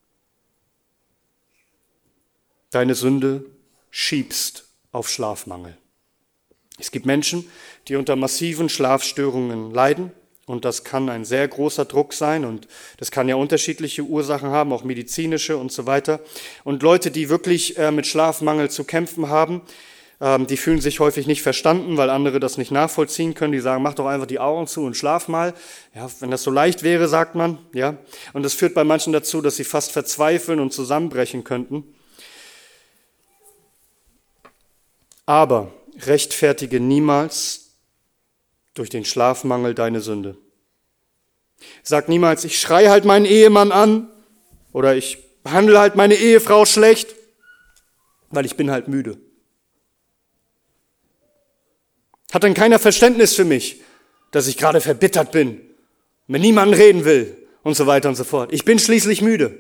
deine Sünde schiebst auf Schlafmangel. Es gibt Menschen, die unter massiven Schlafstörungen leiden und das kann ein sehr großer Druck sein und das kann ja unterschiedliche Ursachen haben, auch medizinische und so weiter. Und Leute, die wirklich äh, mit Schlafmangel zu kämpfen haben, ähm, die fühlen sich häufig nicht verstanden, weil andere das nicht nachvollziehen können. Die sagen, mach doch einfach die Augen zu und schlaf mal. Ja, wenn das so leicht wäre, sagt man. Ja. Und das führt bei manchen dazu, dass sie fast verzweifeln und zusammenbrechen könnten. Aber rechtfertige niemals durch den Schlafmangel deine Sünde. Sag niemals, ich schreie halt meinen Ehemann an oder ich behandle halt meine Ehefrau schlecht, weil ich bin halt müde. Hat denn keiner Verständnis für mich, dass ich gerade verbittert bin, mit niemandem reden will und so weiter und so fort. Ich bin schließlich müde.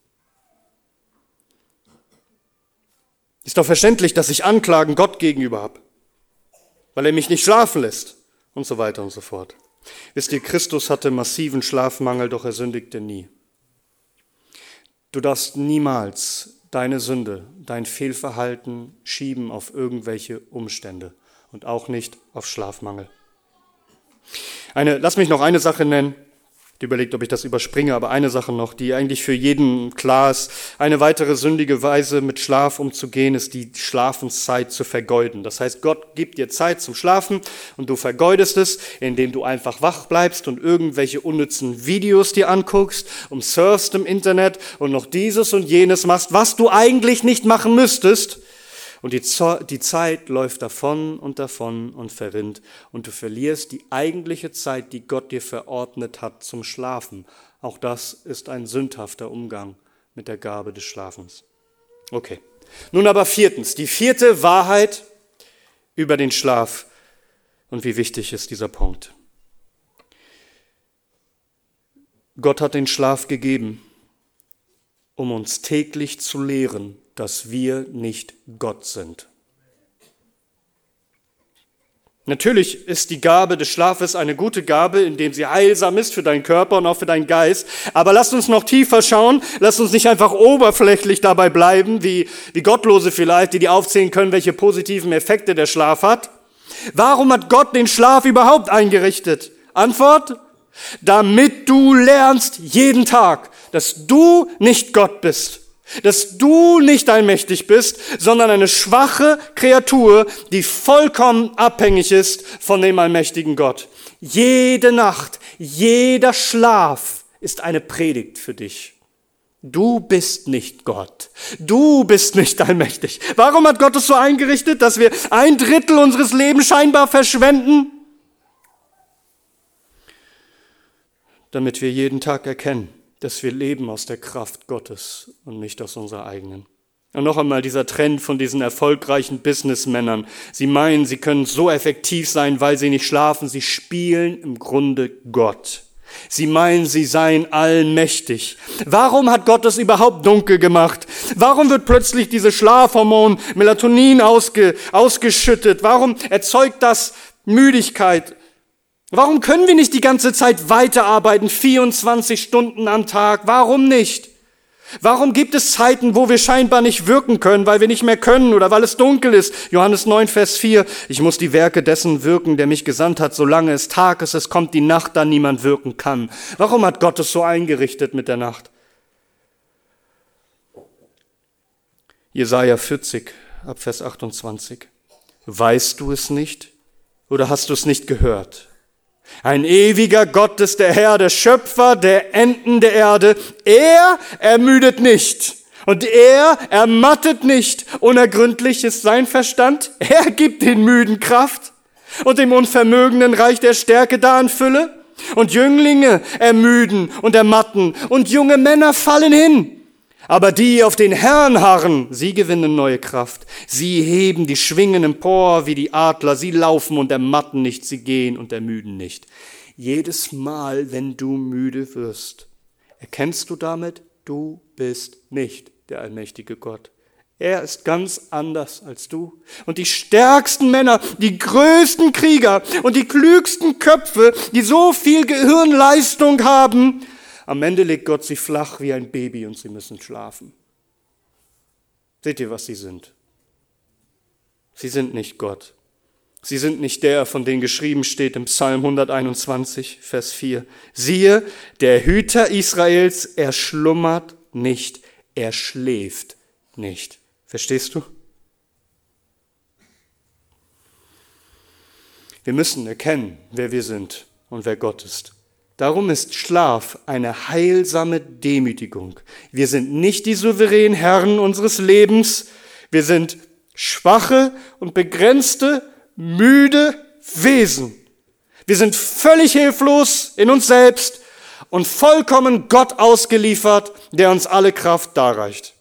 Ist doch verständlich, dass ich Anklagen Gott gegenüber habe, weil er mich nicht schlafen lässt und so weiter und so fort. Wisst ihr, Christus hatte massiven Schlafmangel, doch er sündigte nie. Du darfst niemals deine Sünde, dein Fehlverhalten schieben auf irgendwelche Umstände und auch nicht auf Schlafmangel. Eine, lass mich noch eine Sache nennen. Ich habe überlegt, ob ich das überspringe, aber eine Sache noch, die eigentlich für jeden klar ist. Eine weitere sündige Weise, mit Schlaf umzugehen, ist die Schlafenszeit zu vergeuden. Das heißt, Gott gibt dir Zeit zum Schlafen und du vergeudest es, indem du einfach wach bleibst und irgendwelche unnützen Videos dir anguckst und surfst im Internet und noch dieses und jenes machst, was du eigentlich nicht machen müsstest. Und die, Zo- die Zeit läuft davon und davon und verrinnt. Und du verlierst die eigentliche Zeit, die Gott dir verordnet hat zum Schlafen. Auch das ist ein sündhafter Umgang mit der Gabe des Schlafens. Okay. Nun aber viertens, die vierte Wahrheit über den Schlaf. Und wie wichtig ist dieser Punkt? Gott hat den Schlaf gegeben, um uns täglich zu lehren, dass wir nicht Gott sind. Natürlich ist die Gabe des Schlafes eine gute Gabe, indem sie heilsam ist für deinen Körper und auch für deinen Geist. Aber lasst uns noch tiefer schauen. Lasst uns nicht einfach oberflächlich dabei bleiben, wie, wie Gottlose vielleicht, die die aufzählen können, welche positiven Effekte der Schlaf hat. Warum hat Gott den Schlaf überhaupt eingerichtet? Antwort: Damit du lernst jeden Tag, dass du nicht Gott bist. Dass du nicht allmächtig bist, sondern eine schwache Kreatur, die vollkommen abhängig ist von dem allmächtigen Gott. Jede Nacht, jeder Schlaf ist eine Predigt für dich. Du bist nicht Gott. Du bist nicht allmächtig. Warum hat Gott es so eingerichtet, dass wir ein Drittel unseres Lebens scheinbar verschwenden? Damit wir jeden Tag erkennen, dass wir leben aus der Kraft Gottes und nicht aus unserer eigenen. Und noch einmal dieser Trend von diesen erfolgreichen Businessmännern. Sie meinen, sie können so effektiv sein, weil sie nicht schlafen. Sie spielen im Grunde Gott. Sie meinen, sie seien allmächtig. Warum hat Gott es überhaupt dunkel gemacht? Warum wird plötzlich dieses Schlafhormon Melatonin ausge, ausgeschüttet? Warum erzeugt das Müdigkeit? Warum können wir nicht die ganze Zeit weiterarbeiten, vierundzwanzig Stunden am Tag? Warum nicht? Warum gibt es Zeiten, wo wir scheinbar nicht wirken können, weil wir nicht mehr können oder weil es dunkel ist? Johannes neun, Vers vier. Ich muss die Werke dessen wirken, der mich gesandt hat, solange es Tag ist, es kommt die Nacht, da niemand wirken kann. Warum hat Gott es so eingerichtet mit der Nacht? Jesaja vierzig, ab Vers achtundzwanzig. Weißt du es nicht oder hast du es nicht gehört? Ein ewiger Gott ist der Herr, der Schöpfer der Enden der Erde. Er ermüdet nicht und er ermattet nicht. Unergründlich ist sein Verstand. Er gibt den Müden Kraft und dem Unvermögenden reicht er Stärke da in Fülle. Und Jünglinge ermüden und ermatten und junge Männer fallen hin. Aber die auf den Herrn harren, sie gewinnen neue Kraft. Sie heben die Schwingen empor wie die Adler. Sie laufen und ermatten nicht, sie gehen und ermüden nicht. Jedes Mal, wenn du müde wirst, erkennst du damit, du bist nicht der allmächtige Gott. Er ist ganz anders als du. Und die stärksten Männer, die größten Krieger und die klügsten Köpfe, die so viel Gehirnleistung haben, am Ende legt Gott sie flach wie ein Baby und sie müssen schlafen. Seht ihr, was sie sind? Sie sind nicht Gott. Sie sind nicht der, von dem geschrieben steht im Psalm hunderteinundzwanzig, Vers vier. Siehe, der Hüter Israels, er schlummert nicht, er schläft nicht. Verstehst du? Wir müssen erkennen, wer wir sind und wer Gott ist. Darum ist Schlaf eine heilsame Demütigung. Wir sind nicht die souveränen Herren unseres Lebens. Wir sind schwache und begrenzte, müde Wesen. Wir sind völlig hilflos in uns selbst und vollkommen Gott ausgeliefert, der uns alle Kraft darreicht.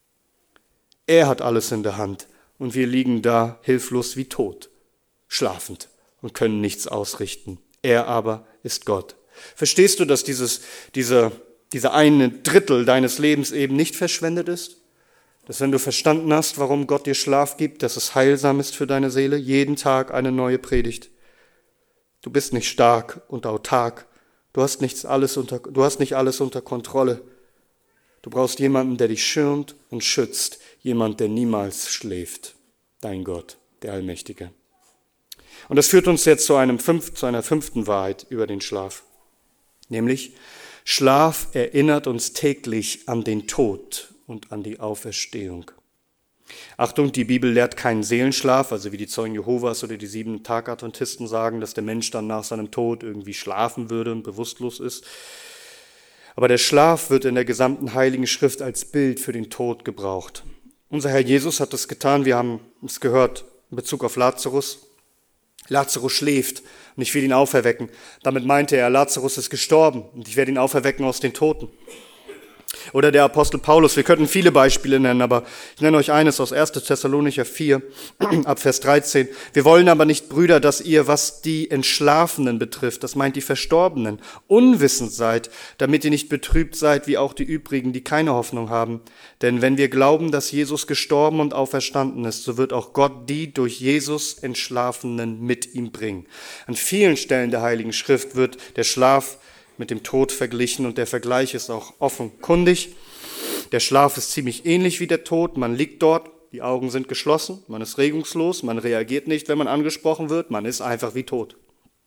Er hat alles in der Hand und wir liegen da hilflos wie tot, schlafend und können nichts ausrichten. Er aber ist Gott. Verstehst du, dass dieses, diese, diese eine Drittel deines Lebens eben nicht verschwendet ist? Dass wenn du verstanden hast, warum Gott dir Schlaf gibt, dass es heilsam ist für deine Seele, jeden Tag eine neue Predigt. Du bist nicht stark und autark. Du hast, nichts alles unter, du hast nicht alles unter Kontrolle. Du brauchst jemanden, der dich schirmt und schützt. Jemand, der niemals schläft. Dein Gott, der Allmächtige. Und das führt uns jetzt zu, einem fünf, zu einer fünften Wahrheit über den Schlaf. Nämlich, Schlaf erinnert uns täglich an den Tod und an die Auferstehung. Achtung, die Bibel lehrt keinen Seelenschlaf, also wie die Zeugen Jehovas oder die Sieben-Tag-Adventisten sagen, dass der Mensch dann nach seinem Tod irgendwie schlafen würde und bewusstlos ist. Aber der Schlaf wird in der gesamten Heiligen Schrift als Bild für den Tod gebraucht. Unser Herr Jesus hat das getan, wir haben es gehört in Bezug auf Lazarus. Lazarus schläft und ich will ihn auferwecken. Damit meinte er, Lazarus ist gestorben und ich werde ihn auferwecken aus den Toten. Oder der Apostel Paulus, wir könnten viele Beispiele nennen, aber ich nenne euch eines aus erster Thessalonicher vier, ab Vers dreizehn. Wir wollen aber nicht, Brüder, dass ihr, was die Entschlafenen betrifft, das meint die Verstorbenen, unwissend seid, damit ihr nicht betrübt seid, wie auch die übrigen, die keine Hoffnung haben. Denn wenn wir glauben, dass Jesus gestorben und auferstanden ist, so wird auch Gott die durch Jesus Entschlafenen mit ihm bringen. An vielen Stellen der Heiligen Schrift wird der Schlaf mit dem Tod verglichen und der Vergleich ist auch offenkundig. Der Schlaf ist ziemlich ähnlich wie der Tod. Man liegt dort, die Augen sind geschlossen, man ist regungslos, man reagiert nicht, wenn man angesprochen wird, man ist einfach wie tot.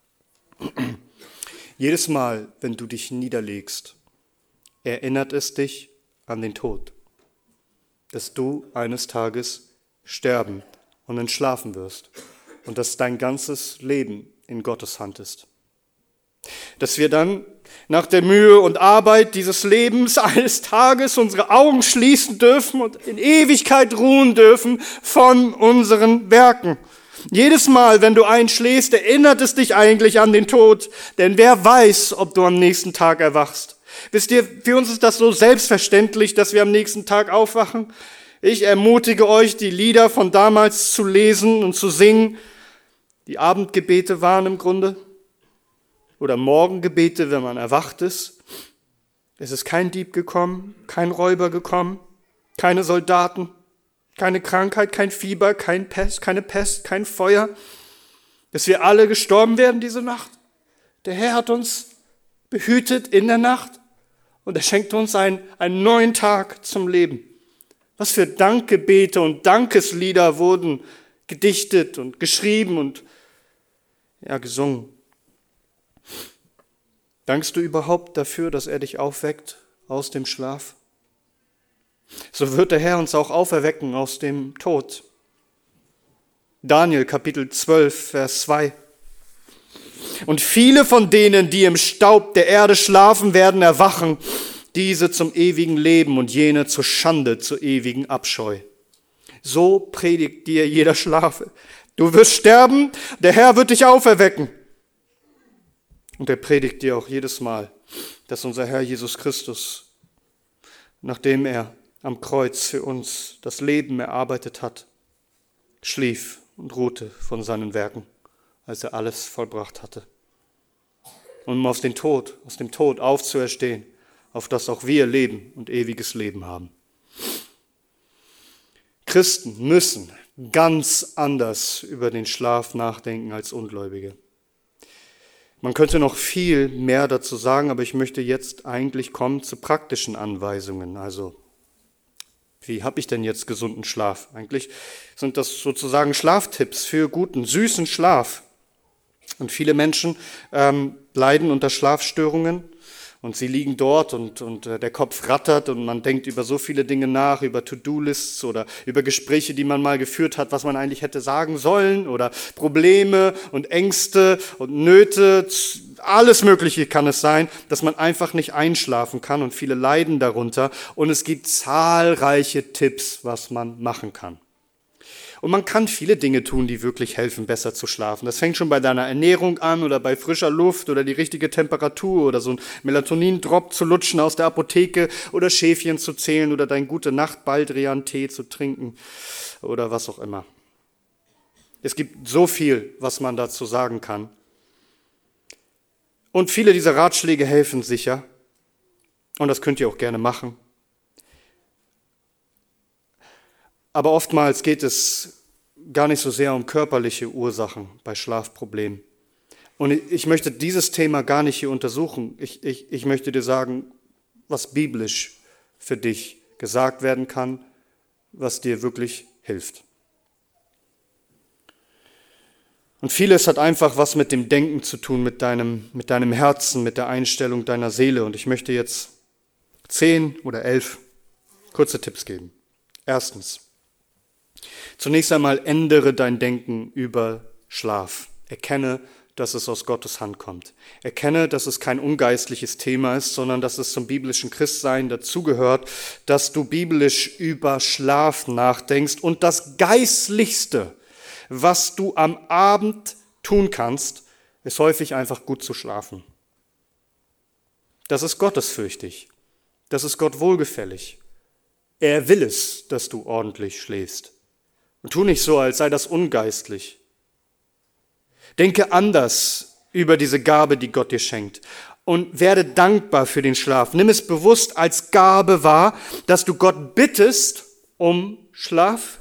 Jedes Mal, wenn du dich niederlegst, erinnert es dich an den Tod, dass du eines Tages sterben und entschlafen wirst und dass dein ganzes Leben in Gottes Hand ist. Dass wir dann nach der Mühe und Arbeit dieses Lebens eines Tages unsere Augen schließen dürfen und in Ewigkeit ruhen dürfen von unseren Werken. Jedes Mal, wenn du einschläfst, erinnert es dich eigentlich an den Tod, denn wer weiß, ob du am nächsten Tag erwachst. Wisst ihr, für uns ist das so selbstverständlich, dass wir am nächsten Tag aufwachen. Ich ermutige euch, die Lieder von damals zu lesen und zu singen. Die Abendgebete waren im Grunde oder Morgengebete, wenn man erwacht ist. Es ist kein Dieb gekommen, kein Räuber gekommen, keine Soldaten, keine Krankheit, kein Fieber, kein Pest, keine Pest, kein Feuer, dass wir alle gestorben werden diese Nacht. Der Herr hat uns behütet in der Nacht Und er schenkt uns einen, einen neuen Tag zum Leben. Was für Dankgebete und Dankeslieder wurden gedichtet und geschrieben und ja, gesungen. Dankst du überhaupt dafür, dass er dich aufweckt aus dem Schlaf? So wird der Herr uns auch auferwecken aus dem Tod. Daniel Kapitel zwölf, Vers zwei. Und viele von denen, die im Staub der Erde schlafen, werden erwachen, diese zum ewigen Leben und jene zur Schande, zur ewigen Abscheu. So predigt dir jeder Schlafe. Du wirst sterben, der Herr wird dich auferwecken. Und er predigt dir auch jedes Mal, dass unser Herr Jesus Christus, nachdem er am Kreuz für uns das Leben erarbeitet hat, schlief und ruhte von seinen Werken, als er alles vollbracht hatte. Und um aus dem Tod, aus dem Tod aufzuerstehen, auf das auch wir leben und ewiges Leben haben. Christen müssen ganz anders über den Schlaf nachdenken als Ungläubige. Man könnte noch viel mehr dazu sagen, aber ich möchte jetzt eigentlich kommen zu praktischen Anweisungen. Also, wie habe ich denn jetzt gesunden Schlaf? Eigentlich sind das sozusagen Schlaftipps für guten, süßen Schlaf. Und viele Menschen ähm, leiden unter Schlafstörungen und sie liegen dort und, und äh, der Kopf rattert und man denkt über so viele Dinge nach, über To-Do-Lists oder über Gespräche, die man mal geführt hat, was man eigentlich hätte sagen sollen oder Probleme und Ängste und Nöte, alles Mögliche kann es sein, dass man einfach nicht einschlafen kann und viele leiden darunter und es gibt zahlreiche Tipps, was man machen kann. Und man kann viele Dinge tun, die wirklich helfen, besser zu schlafen. Das fängt schon bei deiner Ernährung an oder bei frischer Luft oder die richtige Temperatur oder so ein Melatonin-Drop zu lutschen aus der Apotheke oder Schäfchen zu zählen oder dein Gute-Nacht-Baldrian-Tee zu trinken oder was auch immer. Es gibt so viel, was man dazu sagen kann. Und viele dieser Ratschläge helfen sicher. Und das könnt ihr auch gerne machen. Aber oftmals geht es gar nicht so sehr um körperliche Ursachen bei Schlafproblemen. Und ich möchte dieses Thema gar nicht hier untersuchen. Ich, ich, ich möchte dir sagen, was biblisch für dich gesagt werden kann, was dir wirklich hilft. Und vieles hat einfach was mit dem Denken zu tun, mit deinem, mit deinem Herzen, mit der Einstellung deiner Seele. Und ich möchte jetzt zehn oder elf kurze Tipps geben. Erstens. Zunächst einmal ändere dein Denken über Schlaf. Erkenne, dass es aus Gottes Hand kommt. Erkenne, dass es kein ungeistliches Thema ist, sondern dass es zum biblischen Christsein dazugehört, dass du biblisch über Schlaf nachdenkst und das Geistlichste, was du am Abend tun kannst, ist häufig einfach gut zu schlafen. Das ist gottesfürchtig. Das ist Gott wohlgefällig. Er will es, dass du ordentlich schläfst. Und tu nicht so, als sei das ungeistlich. Denke anders über diese Gabe, die Gott dir schenkt. Und werde dankbar für den Schlaf. Nimm es bewusst als Gabe wahr, dass du Gott bittest um Schlaf.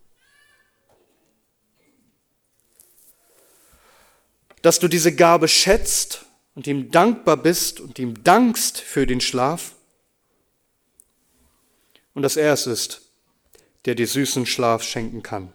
Dass du diese Gabe schätzt und ihm dankbar bist und ihm dankst für den Schlaf. Und dass er es ist, der dir süßen Schlaf schenken kann.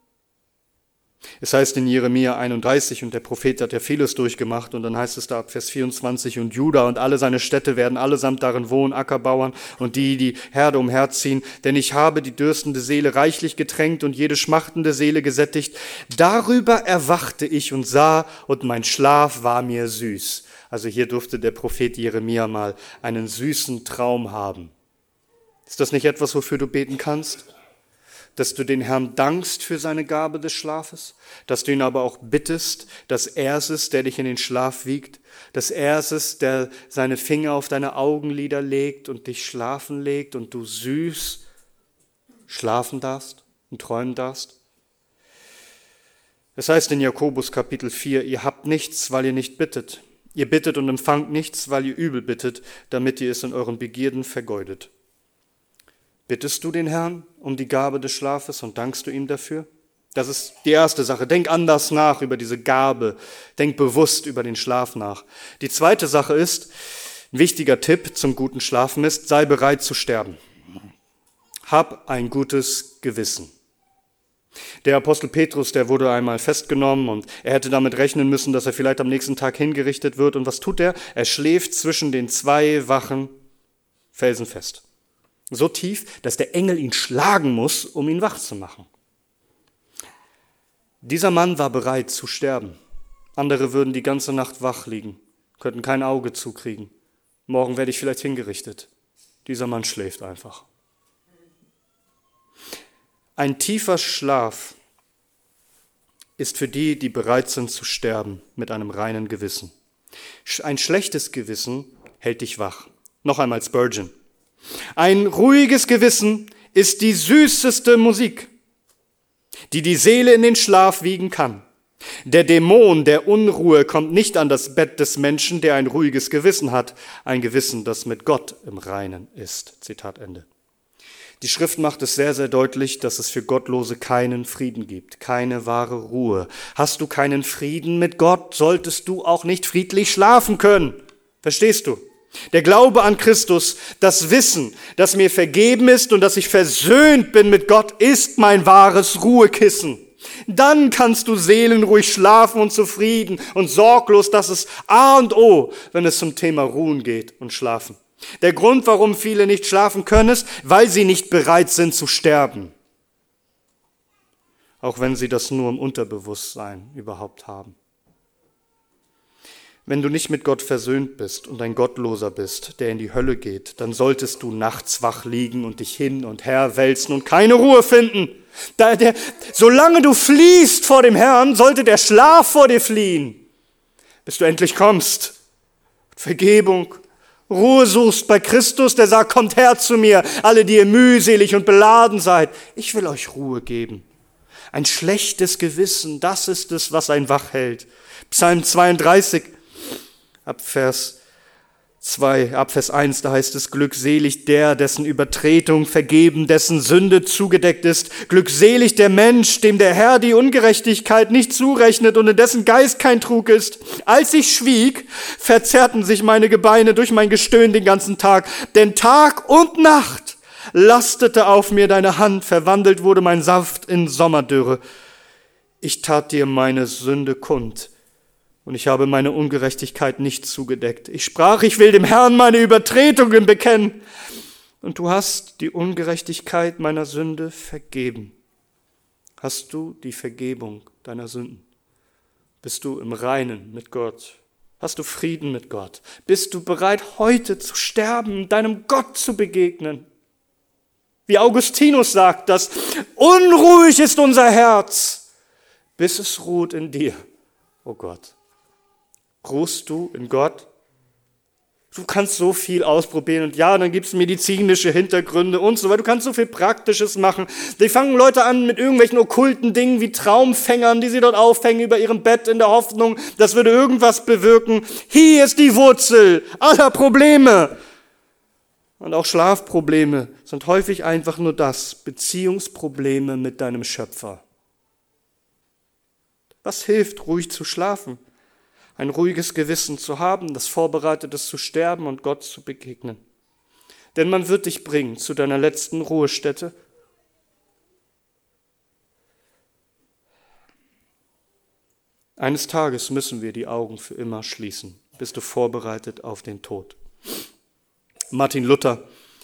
Es heißt in Jeremia einunddreißig, und der Prophet hat ja vieles durchgemacht, und dann heißt es da ab Vers vierundzwanzig, und Juda und alle seine Städte werden allesamt darin wohnen, Ackerbauern und die, die Herde umherziehen, denn ich habe die dürstende Seele reichlich getränkt und jede schmachtende Seele gesättigt. Darüber erwachte ich und sah, und mein Schlaf war mir süß. Also hier durfte der Prophet Jeremia mal einen süßen Traum haben. Ist das nicht etwas, wofür du beten kannst? Dass du den Herrn dankst für seine Gabe des Schlafes, dass du ihn aber auch bittest, dass er es ist, der dich in den Schlaf wiegt, dass er es ist, der seine Finger auf deine Augenlider legt und dich schlafen legt und du süß schlafen darfst und träumen darfst. Es heißt in Jakobus Kapitel vier, ihr habt nichts, weil ihr nicht bittet. Ihr bittet und empfangt nichts, weil ihr übel bittet, damit ihr es in euren Begierden vergeudet. Bittest du den Herrn um die Gabe des Schlafes und dankst du ihm dafür? Das ist die erste Sache. Denk anders nach über diese Gabe. Denk bewusst über den Schlaf nach. Die zweite Sache ist, Ein wichtiger Tipp zum guten Schlafen ist, sei bereit zu sterben. Hab ein gutes Gewissen. Der Apostel Petrus, der wurde einmal festgenommen und er hätte damit rechnen müssen, dass er vielleicht am nächsten Tag hingerichtet wird. Und was tut er? Er schläft zwischen den zwei Wachen felsenfest. So tief, dass der Engel ihn schlagen muss, um ihn wach zu machen. Dieser Mann war bereit zu sterben. Andere würden die ganze Nacht wach liegen, könnten kein Auge zukriegen. Morgen werde ich vielleicht hingerichtet. Dieser Mann schläft einfach. Ein tiefer Schlaf ist für die, die bereit sind zu sterben, mit einem reinen Gewissen. Ein schlechtes Gewissen hält dich wach. Noch einmal Spurgeon. Ein ruhiges Gewissen ist die süßeste Musik, die die Seele in den Schlaf wiegen kann. Der Dämon der Unruhe kommt nicht an das Bett des Menschen, der ein ruhiges Gewissen hat, ein Gewissen, das mit Gott im Reinen ist. Zitat Ende. Die Schrift macht es sehr, sehr deutlich, dass es für Gottlose keinen Frieden gibt, keine wahre Ruhe. Hast du keinen Frieden mit Gott, solltest du auch nicht friedlich schlafen können. Verstehst du? Der Glaube an Christus, das Wissen, dass mir vergeben ist und dass ich versöhnt bin mit Gott, ist mein wahres Ruhekissen. Dann kannst du seelenruhig schlafen und zufrieden und sorglos. Das ist A und O, wenn es zum Thema Ruhen geht und Schlafen. Der Grund, warum viele nicht schlafen können, ist, weil sie nicht bereit sind zu sterben. Auch wenn sie das nur im Unterbewusstsein überhaupt haben. Wenn du nicht mit Gott versöhnt bist und ein Gottloser bist, der in die Hölle geht, dann solltest du nachts wach liegen und dich hin und her wälzen und keine Ruhe finden. Da, der, solange du fliehst vor dem Herrn, sollte der Schlaf vor dir fliehen, bis du endlich kommst. Vergebung, Ruhe suchst bei Christus, der sagt, kommt her zu mir, alle, die ihr mühselig und beladen seid. Ich will euch Ruhe geben. Ein schlechtes Gewissen, das ist es, was einen wach hält. Psalm zweiunddreißig, ab Vers zwei, ab Vers eins, da heißt es, glückselig der, dessen Übertretung vergeben, dessen Sünde zugedeckt ist. Glückselig der Mensch, dem der Herr die Ungerechtigkeit nicht zurechnet und in dessen Geist kein Trug ist. Als ich schwieg, verzerrten sich meine Gebeine durch mein Gestöhn den ganzen Tag. Denn Tag und Nacht lastete auf mir deine Hand, verwandelt wurde mein Saft in Sommerdürre. Ich tat dir meine Sünde kund. Und ich habe meine Ungerechtigkeit nicht zugedeckt. Ich sprach, ich will dem Herrn meine Übertretungen bekennen. Und du hast die Ungerechtigkeit meiner Sünde vergeben. Hast du die Vergebung deiner Sünden? Bist du im Reinen mit Gott? Hast du Frieden mit Gott? Bist du bereit, heute zu sterben, deinem Gott zu begegnen? Wie Augustinus sagt, dass unruhig ist unser Herz, bis es ruht in dir, o Gott. Ruhst du in Gott? Du kannst so viel ausprobieren und ja, dann gibt es medizinische Hintergründe und so weiter. Du kannst so viel Praktisches machen. Die fangen Leute an mit irgendwelchen okkulten Dingen wie Traumfängern, die sie dort aufhängen über ihrem Bett in der Hoffnung, das würde irgendwas bewirken. Hier ist die Wurzel aller Probleme. Und auch Schlafprobleme sind häufig einfach nur das, Beziehungsprobleme mit deinem Schöpfer. Was hilft, ruhig zu schlafen? Ein ruhiges Gewissen zu haben, das vorbereitet ist zu sterben und Gott zu begegnen. Denn man wird dich bringen zu deiner letzten Ruhestätte. Eines Tages müssen wir die Augen für immer schließen. Bist du vorbereitet auf den Tod? Martin Luther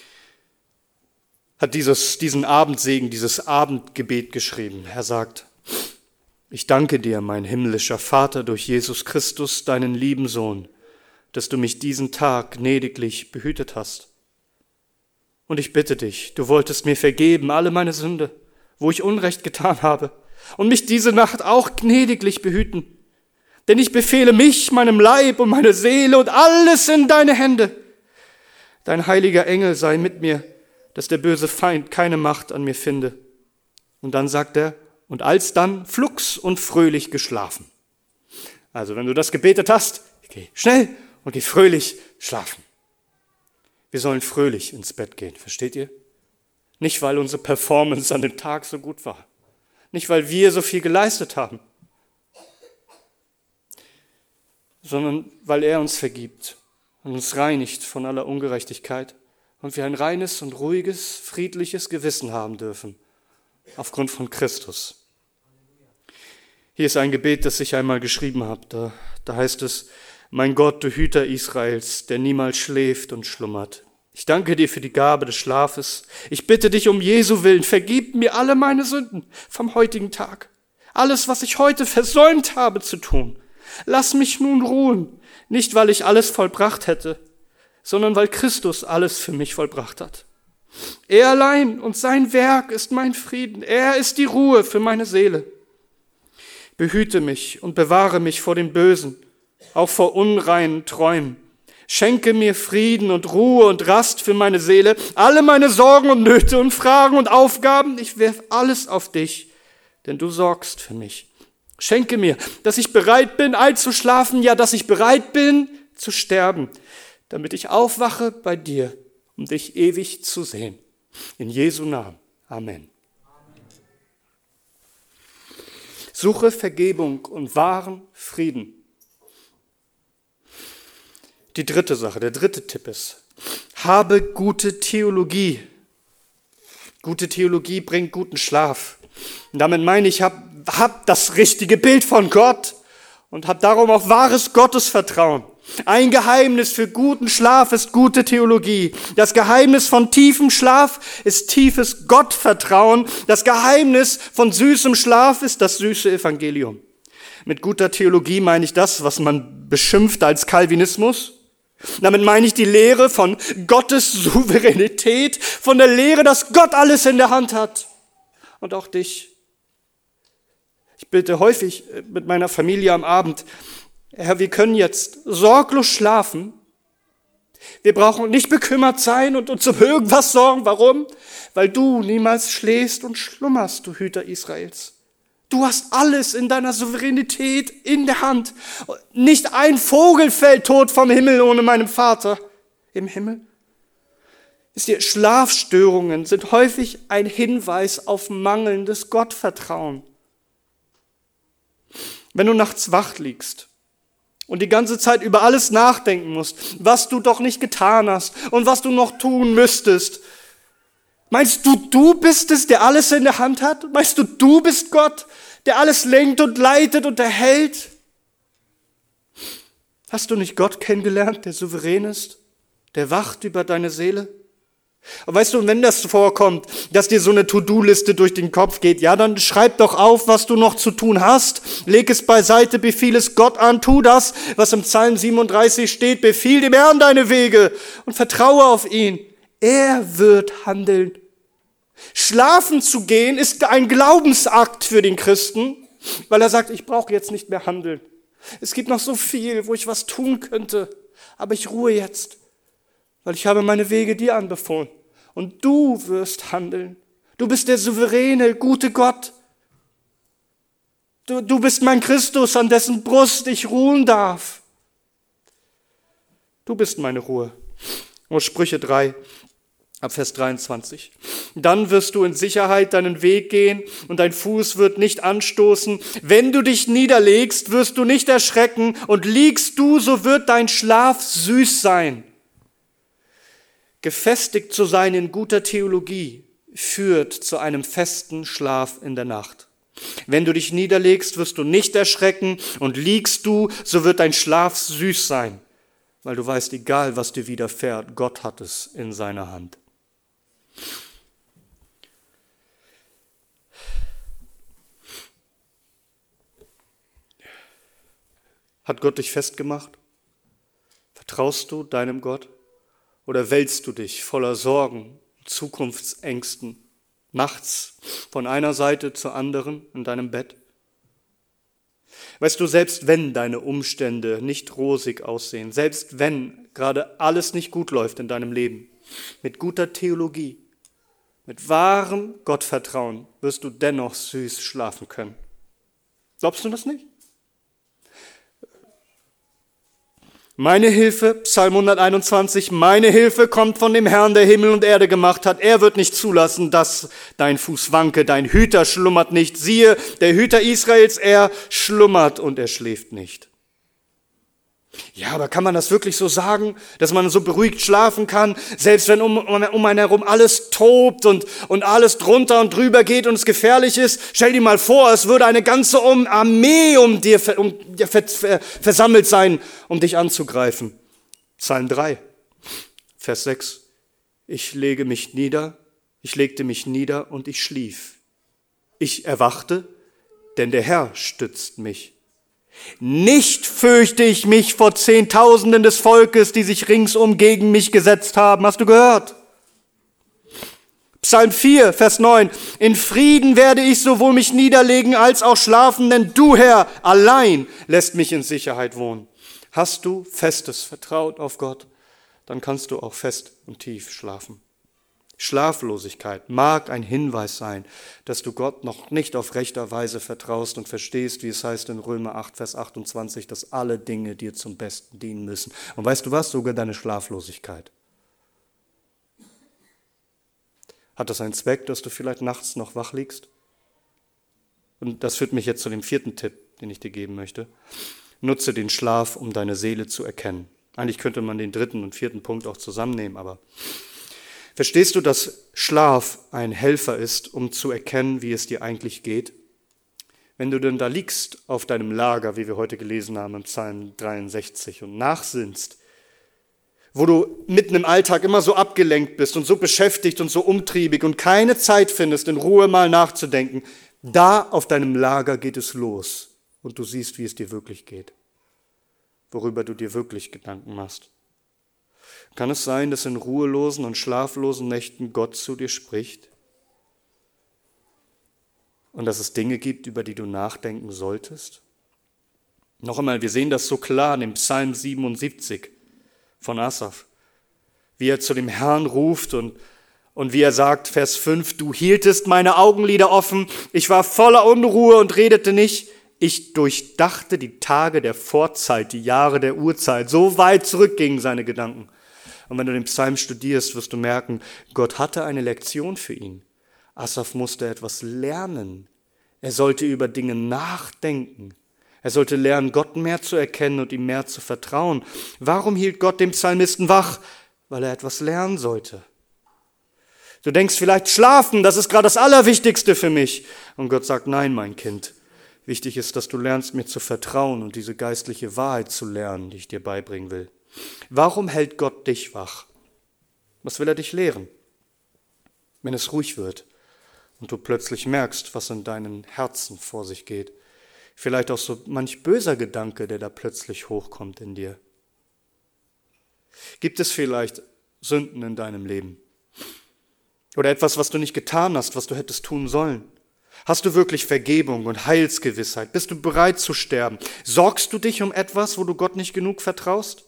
hat dieses, diesen Abendsegen, dieses Abendgebet geschrieben. Er sagt, ich danke dir, mein himmlischer Vater, durch Jesus Christus, deinen lieben Sohn, dass du mich diesen Tag gnädiglich behütet hast. Und ich bitte dich, du wolltest mir vergeben alle meine Sünde, wo ich Unrecht getan habe, und mich diese Nacht auch gnädiglich behüten. Denn ich befehle mich, meinem Leib und meine Seele und alles in deine Hände. Dein heiliger Engel sei mit mir, dass der böse Feind keine Macht an mir finde. Und dann sagt er, und alsdann flugs und fröhlich geschlafen. Also wenn du das gebetet hast, geh schnell und geh fröhlich schlafen. Wir sollen fröhlich ins Bett gehen, versteht ihr? Nicht, weil unsere Performance an dem Tag so gut war. Nicht, weil wir so viel geleistet haben. Sondern weil er uns vergibt. und uns reinigt von aller Ungerechtigkeit und wir ein reines und ruhiges, friedliches Gewissen haben dürfen, aufgrund von Christus. Hier ist ein Gebet, das ich einmal geschrieben habe. Da, da heißt es: Mein Gott, du Hüter Israels, der niemals schläft und schlummert. Ich danke dir für die Gabe des Schlafes. Ich bitte dich um Jesu Willen, vergib mir alle meine Sünden vom heutigen Tag. Alles, was ich heute versäumt habe zu tun. Lass mich nun ruhen, nicht weil ich alles vollbracht hätte, sondern weil Christus alles für mich vollbracht hat. Er allein und sein Werk ist mein Frieden. Er ist die Ruhe für meine Seele. Behüte mich und bewahre mich vor dem Bösen, auch vor unreinen Träumen. Schenke mir Frieden und Ruhe und Rast für meine Seele. Alle meine Sorgen und Nöte und Fragen und Aufgaben, ich werf alles auf dich, denn du sorgst für mich. Schenke mir, dass ich bereit bin, einzuschlafen, ja, dass ich bereit bin, zu sterben, damit ich aufwache bei dir, um dich ewig zu sehen. In Jesu Namen. Amen. Suche Vergebung und wahren Frieden. Die dritte Sache, der dritte Tipp ist: Habe gute Theologie. Gute Theologie bringt guten Schlaf. Und damit meine ich, hab, hab das richtige Bild von Gott und hab darum auch wahres Gottesvertrauen. Ein Geheimnis für guten Schlaf ist gute Theologie. Das Geheimnis von tiefem Schlaf ist tiefes Gottvertrauen. Das Geheimnis von süßem Schlaf ist das süße Evangelium. Mit guter Theologie meine ich das, was man beschimpft als Calvinismus. Damit meine ich die Lehre von Gottes Souveränität, von der Lehre, dass Gott alles in der Hand hat. Und auch dich. Ich bitte häufig mit meiner Familie am Abend: Herr, wir können jetzt sorglos schlafen. Wir brauchen nicht bekümmert sein und uns um irgendwas sorgen. Warum? Weil du niemals schläfst und schlummerst, du Hüter Israels. Du hast alles in deiner Souveränität in der Hand. Nicht ein Vogel fällt tot vom Himmel ohne meinen Vater im Himmel. Wisst ihr, Schlafstörungen sind häufig ein Hinweis auf mangelndes Gottvertrauen. Wenn du nachts wach liegst und die ganze Zeit über alles nachdenken musst, was du doch nicht getan hast und was du noch tun müsstest, meinst du, du bist es, der alles in der Hand hat? Meinst du, du bist Gott, der alles lenkt und leitet und erhält? Hast du nicht Gott kennengelernt, der souverän ist, der wacht über deine Seele? Und weißt du, wenn das vorkommt, dass dir so eine To-Do-Liste durch den Kopf geht, ja, dann schreib doch auf, was du noch zu tun hast. Leg es beiseite, befiehl es Gott an, tu das, was im Psalm siebenunddreißig steht. Befiehl dem Herrn deine Wege und vertraue auf ihn. Er wird handeln. Schlafen zu gehen ist ein Glaubensakt für den Christen, weil er sagt, ich brauche jetzt nicht mehr handeln. Es gibt noch so viel, wo ich was tun könnte, aber ich ruhe jetzt, weil ich habe meine Wege dir anbefohlen. Und du wirst handeln. Du bist der souveräne, gute Gott. Du, du bist mein Christus, an dessen Brust ich ruhen darf. Du bist meine Ruhe. Und Sprüche drei, ab Vers dreiundzwanzig. Dann wirst du in Sicherheit deinen Weg gehen und dein Fuß wird nicht anstoßen. Wenn du dich niederlegst, wirst du nicht erschrecken und liegst du, so wird dein Schlaf süß sein. Gefestigt zu sein in guter Theologie führt zu einem festen Schlaf in der Nacht. Wenn du dich niederlegst, wirst du nicht erschrecken und liegst du, so wird dein Schlaf süß sein, weil du weißt, egal was dir widerfährt, Gott hat es in seiner Hand. Hat Gott dich festgemacht? Vertraust du deinem Gott? Oder wälzt du dich voller Sorgen, Zukunftsängsten, nachts von einer Seite zur anderen in deinem Bett? Weißt du, selbst wenn deine Umstände nicht rosig aussehen, selbst wenn gerade alles nicht gut läuft in deinem Leben, mit guter Theologie, mit wahrem Gottvertrauen wirst du dennoch süß schlafen können. Glaubst du das nicht? Meine Hilfe, Psalm hunderteinundzwanzig, meine Hilfe kommt von dem Herrn, der Himmel und Erde gemacht hat. Er wird nicht zulassen, dass dein Fuß wanke. Dein Hüter schlummert nicht. Siehe, der Hüter Israels, er schlummert und er schläft nicht. Ja, aber kann man das wirklich so sagen, dass man so beruhigt schlafen kann, selbst wenn um, um einen herum alles tobt und, und alles drunter und drüber geht und es gefährlich ist? Stell dir mal vor, es würde eine ganze Armee um dir um, dir versammelt sein, um dich anzugreifen. Psalm drei, Vers sechs. Ich lege mich nieder, ich legte mich nieder und ich schlief. Ich erwachte, denn der Herr stützt mich. Nicht fürchte ich mich vor Zehntausenden des Volkes, die sich ringsum gegen mich gesetzt haben. Hast du gehört? Psalm vier, Vers neun. In Frieden werde ich sowohl mich niederlegen als auch schlafen, denn du, Herr, allein lässt mich in Sicherheit wohnen. Hast du festes Vertrauen auf Gott, dann kannst du auch fest und tief schlafen. Schlaflosigkeit mag ein Hinweis sein, dass du Gott noch nicht auf rechter Weise vertraust und verstehst, wie es heißt in Römer acht, Vers achtundzwanzig, dass alle Dinge dir zum Besten dienen müssen. Und weißt du was? Sogar deine Schlaflosigkeit. Hat das einen Zweck, dass du vielleicht nachts noch wach liegst? Und das führt mich jetzt zu dem vierten Tipp, den ich dir geben möchte. Nutze den Schlaf, um deine Seele zu erkennen. Eigentlich könnte man den dritten und vierten Punkt auch zusammennehmen, aber verstehst du, dass Schlaf ein Helfer ist, um zu erkennen, wie es dir eigentlich geht? Wenn du denn da liegst auf deinem Lager, wie wir heute gelesen haben im Psalm dreiundsechzig, und nachsinnst, wo du mitten im Alltag immer so abgelenkt bist und so beschäftigt und so umtriebig und keine Zeit findest, in Ruhe mal nachzudenken, da auf deinem Lager geht es los und du siehst, wie es dir wirklich geht, worüber du dir wirklich Gedanken machst. Kann es sein, dass in ruhelosen und schlaflosen Nächten Gott zu dir spricht? Und dass es Dinge gibt, über die du nachdenken solltest? Noch einmal, wir sehen das so klar in dem Psalm siebenundsiebzig von Asaf, wie er zu dem Herrn ruft und, und wie er sagt, Vers fünf, du hieltest meine Augenlider offen, ich war voller Unruhe und redete nicht. Ich durchdachte die Tage der Vorzeit, die Jahre der Urzeit. So weit zurück gingen seine Gedanken. Und wenn du den Psalm studierst, wirst du merken, Gott hatte eine Lektion für ihn. Asaf musste etwas lernen. Er sollte über Dinge nachdenken. Er sollte lernen, Gott mehr zu erkennen und ihm mehr zu vertrauen. Warum hielt Gott den Psalmisten wach? Weil er etwas lernen sollte. Du denkst vielleicht, schlafen, das ist gerade das Allerwichtigste für mich. Und Gott sagt, nein, mein Kind. Wichtig ist, dass du lernst, mir zu vertrauen und diese geistliche Wahrheit zu lernen, die ich dir beibringen will. Warum hält Gott dich wach? Was will er dich lehren? Wenn es ruhig wird und du plötzlich merkst, was in deinem Herzen vor sich geht. Vielleicht auch so manch böser Gedanke, der da plötzlich hochkommt in dir. Gibt es vielleicht Sünden in deinem Leben? Oder etwas, was du nicht getan hast, was du hättest tun sollen? Hast du wirklich Vergebung und Heilsgewissheit? Bist du bereit zu sterben? Sorgst du dich um etwas, wo du Gott nicht genug vertraust?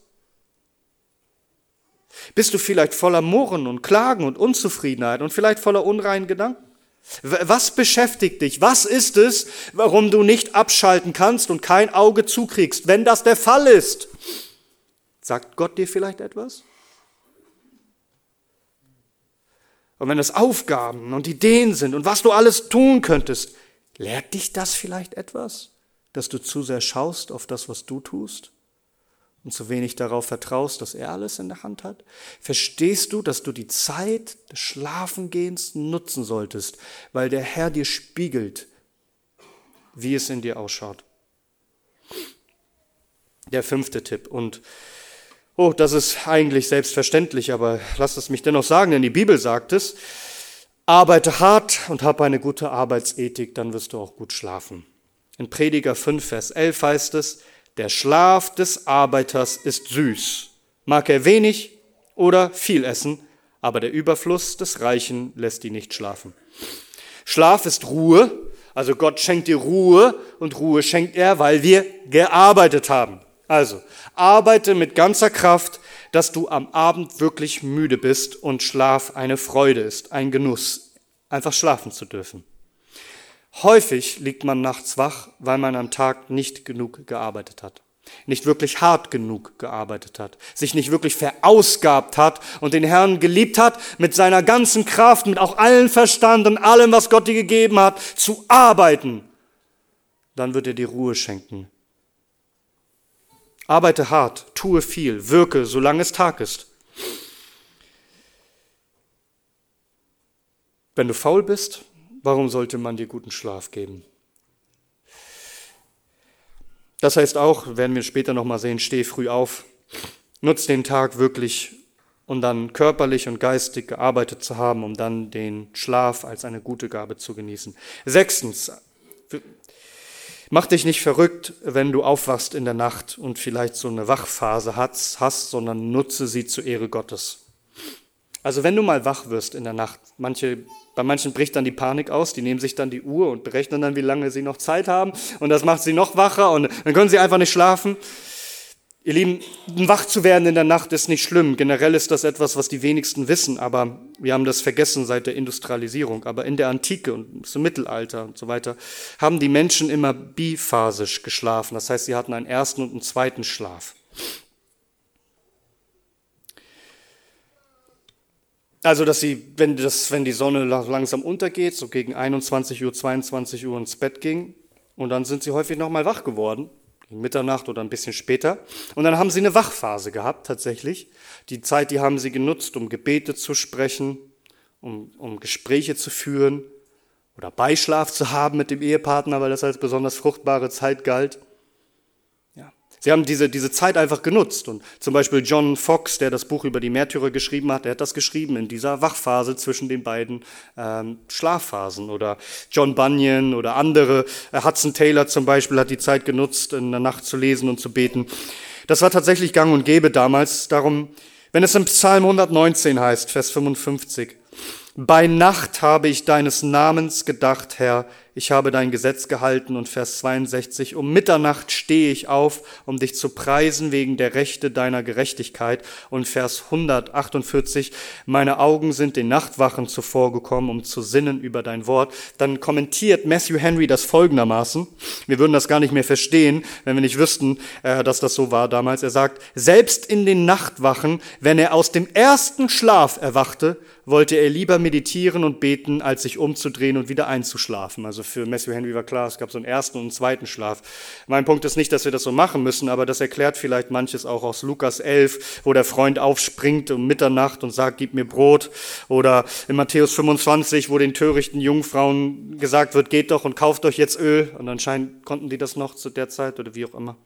Bist du vielleicht voller Murren und Klagen und Unzufriedenheit und vielleicht voller unreinen Gedanken? Was beschäftigt dich? Was ist es, warum du nicht abschalten kannst und kein Auge zukriegst? Wenn das der Fall ist, sagt Gott dir vielleicht etwas? Und wenn es Aufgaben und Ideen sind und was du alles tun könntest, lehrt dich das vielleicht etwas, dass du zu sehr schaust auf das, was du tust und zu wenig darauf vertraust, dass er alles in der Hand hat? Verstehst du, dass du die Zeit des Schlafengehens nutzen solltest, weil der Herr dir spiegelt, wie es in dir ausschaut? Der fünfte Tipp und oh, das ist eigentlich selbstverständlich, aber lass es mich dennoch sagen, denn die Bibel sagt es, arbeite hart und hab eine gute Arbeitsethik, dann wirst du auch gut schlafen. In Prediger fünf, Vers elf heißt es, der Schlaf des Arbeiters ist süß, mag er wenig oder viel essen, aber der Überfluss des Reichen lässt ihn nicht schlafen. Schlaf ist Ruhe, also Gott schenkt dir Ruhe und Ruhe schenkt er, weil wir gearbeitet haben. Also, arbeite mit ganzer Kraft, dass du am Abend wirklich müde bist und Schlaf eine Freude ist, ein Genuss, einfach schlafen zu dürfen. Häufig liegt man nachts wach, weil man am Tag nicht genug gearbeitet hat, nicht wirklich hart genug gearbeitet hat, sich nicht wirklich verausgabt hat und den Herrn geliebt hat, mit seiner ganzen Kraft, mit auch allen Verstand und allem, was Gott dir gegeben hat, zu arbeiten. Dann wird er dir Ruhe schenken. Arbeite hart, tue viel, wirke, solange es Tag ist. Wenn du faul bist, warum sollte man dir guten Schlaf geben? Das heißt auch, werden wir später nochmal sehen, steh früh auf, nutz den Tag wirklich, um dann körperlich und geistig gearbeitet zu haben, um dann den Schlaf als eine gute Gabe zu genießen. Sechstens, mach dich nicht verrückt, wenn du aufwachst in der Nacht und vielleicht so eine Wachphase hast, hast, sondern nutze sie zur Ehre Gottes. Also wenn du mal wach wirst in der Nacht, manche, bei manchen bricht dann die Panik aus, die nehmen sich dann die Uhr und berechnen dann, wie lange sie noch Zeit haben und das macht sie noch wacher und dann können sie einfach nicht schlafen. Ihr Lieben, wach zu werden in der Nacht ist nicht schlimm. Generell ist das etwas, was die wenigsten wissen, aber wir haben das vergessen seit der Industrialisierung. Aber in der Antike und im Mittelalter und so weiter haben die Menschen immer biphasisch geschlafen. Das heißt, sie hatten einen ersten und einen zweiten Schlaf. Also, dass sie, wenn, das, wenn die Sonne langsam untergeht, so gegen einundzwanzig Uhr, zweiundzwanzig Uhr ins Bett ging und dann sind sie häufig nochmal wach geworden. Mitternacht oder ein bisschen später. Und dann haben sie eine Wachphase gehabt, tatsächlich. Die Zeit, die haben sie genutzt, um Gebete zu sprechen, um, um Gespräche zu führen oder Beischlaf zu haben mit dem Ehepartner, weil das als besonders fruchtbare Zeit galt. Ja. Sie haben diese, diese Zeit einfach genutzt. Und zum Beispiel John Fox, der das Buch über die Märtyrer geschrieben hat, der hat das geschrieben in dieser Wachphase zwischen den beiden ähm, Schlafphasen. Oder John Bunyan oder andere, äh, Hudson Taylor zum Beispiel, hat die Zeit genutzt, in der Nacht zu lesen und zu beten. Das war tatsächlich gang und gäbe damals. Darum, wenn es im Psalm hundertneunzehn heißt, Vers fünfundfünfzig, bei Nacht habe ich deines Namens gedacht, Herr, ich habe dein Gesetz gehalten. Und Vers zweiundsechzig, um Mitternacht stehe ich auf, um dich zu preisen wegen der Rechte deiner Gerechtigkeit. Und Vers hundertachtundvierzig, meine Augen sind den Nachtwachen zuvorgekommen, um zu sinnen über dein Wort. Dann kommentiert Matthew Henry das folgendermaßen. Wir würden das gar nicht mehr verstehen, wenn wir nicht wüssten, dass das so war damals. Er sagt, selbst in den Nachtwachen, wenn er aus dem ersten Schlaf erwachte, wollte er lieber meditieren und beten, als sich umzudrehen und wieder einzuschlafen. Also für Matthew Henry war klar, es gab so einen ersten und einen zweiten Schlaf. Mein Punkt ist nicht, dass wir das so machen müssen, aber das erklärt vielleicht manches auch aus Lukas elf, wo der Freund aufspringt um Mitternacht und sagt, gib mir Brot. Oder in Matthäus fünfundzwanzig, wo den törichten Jungfrauen gesagt wird, geht doch und kauft euch jetzt Öl. Und anscheinend konnten die das noch zu der Zeit oder wie auch immer.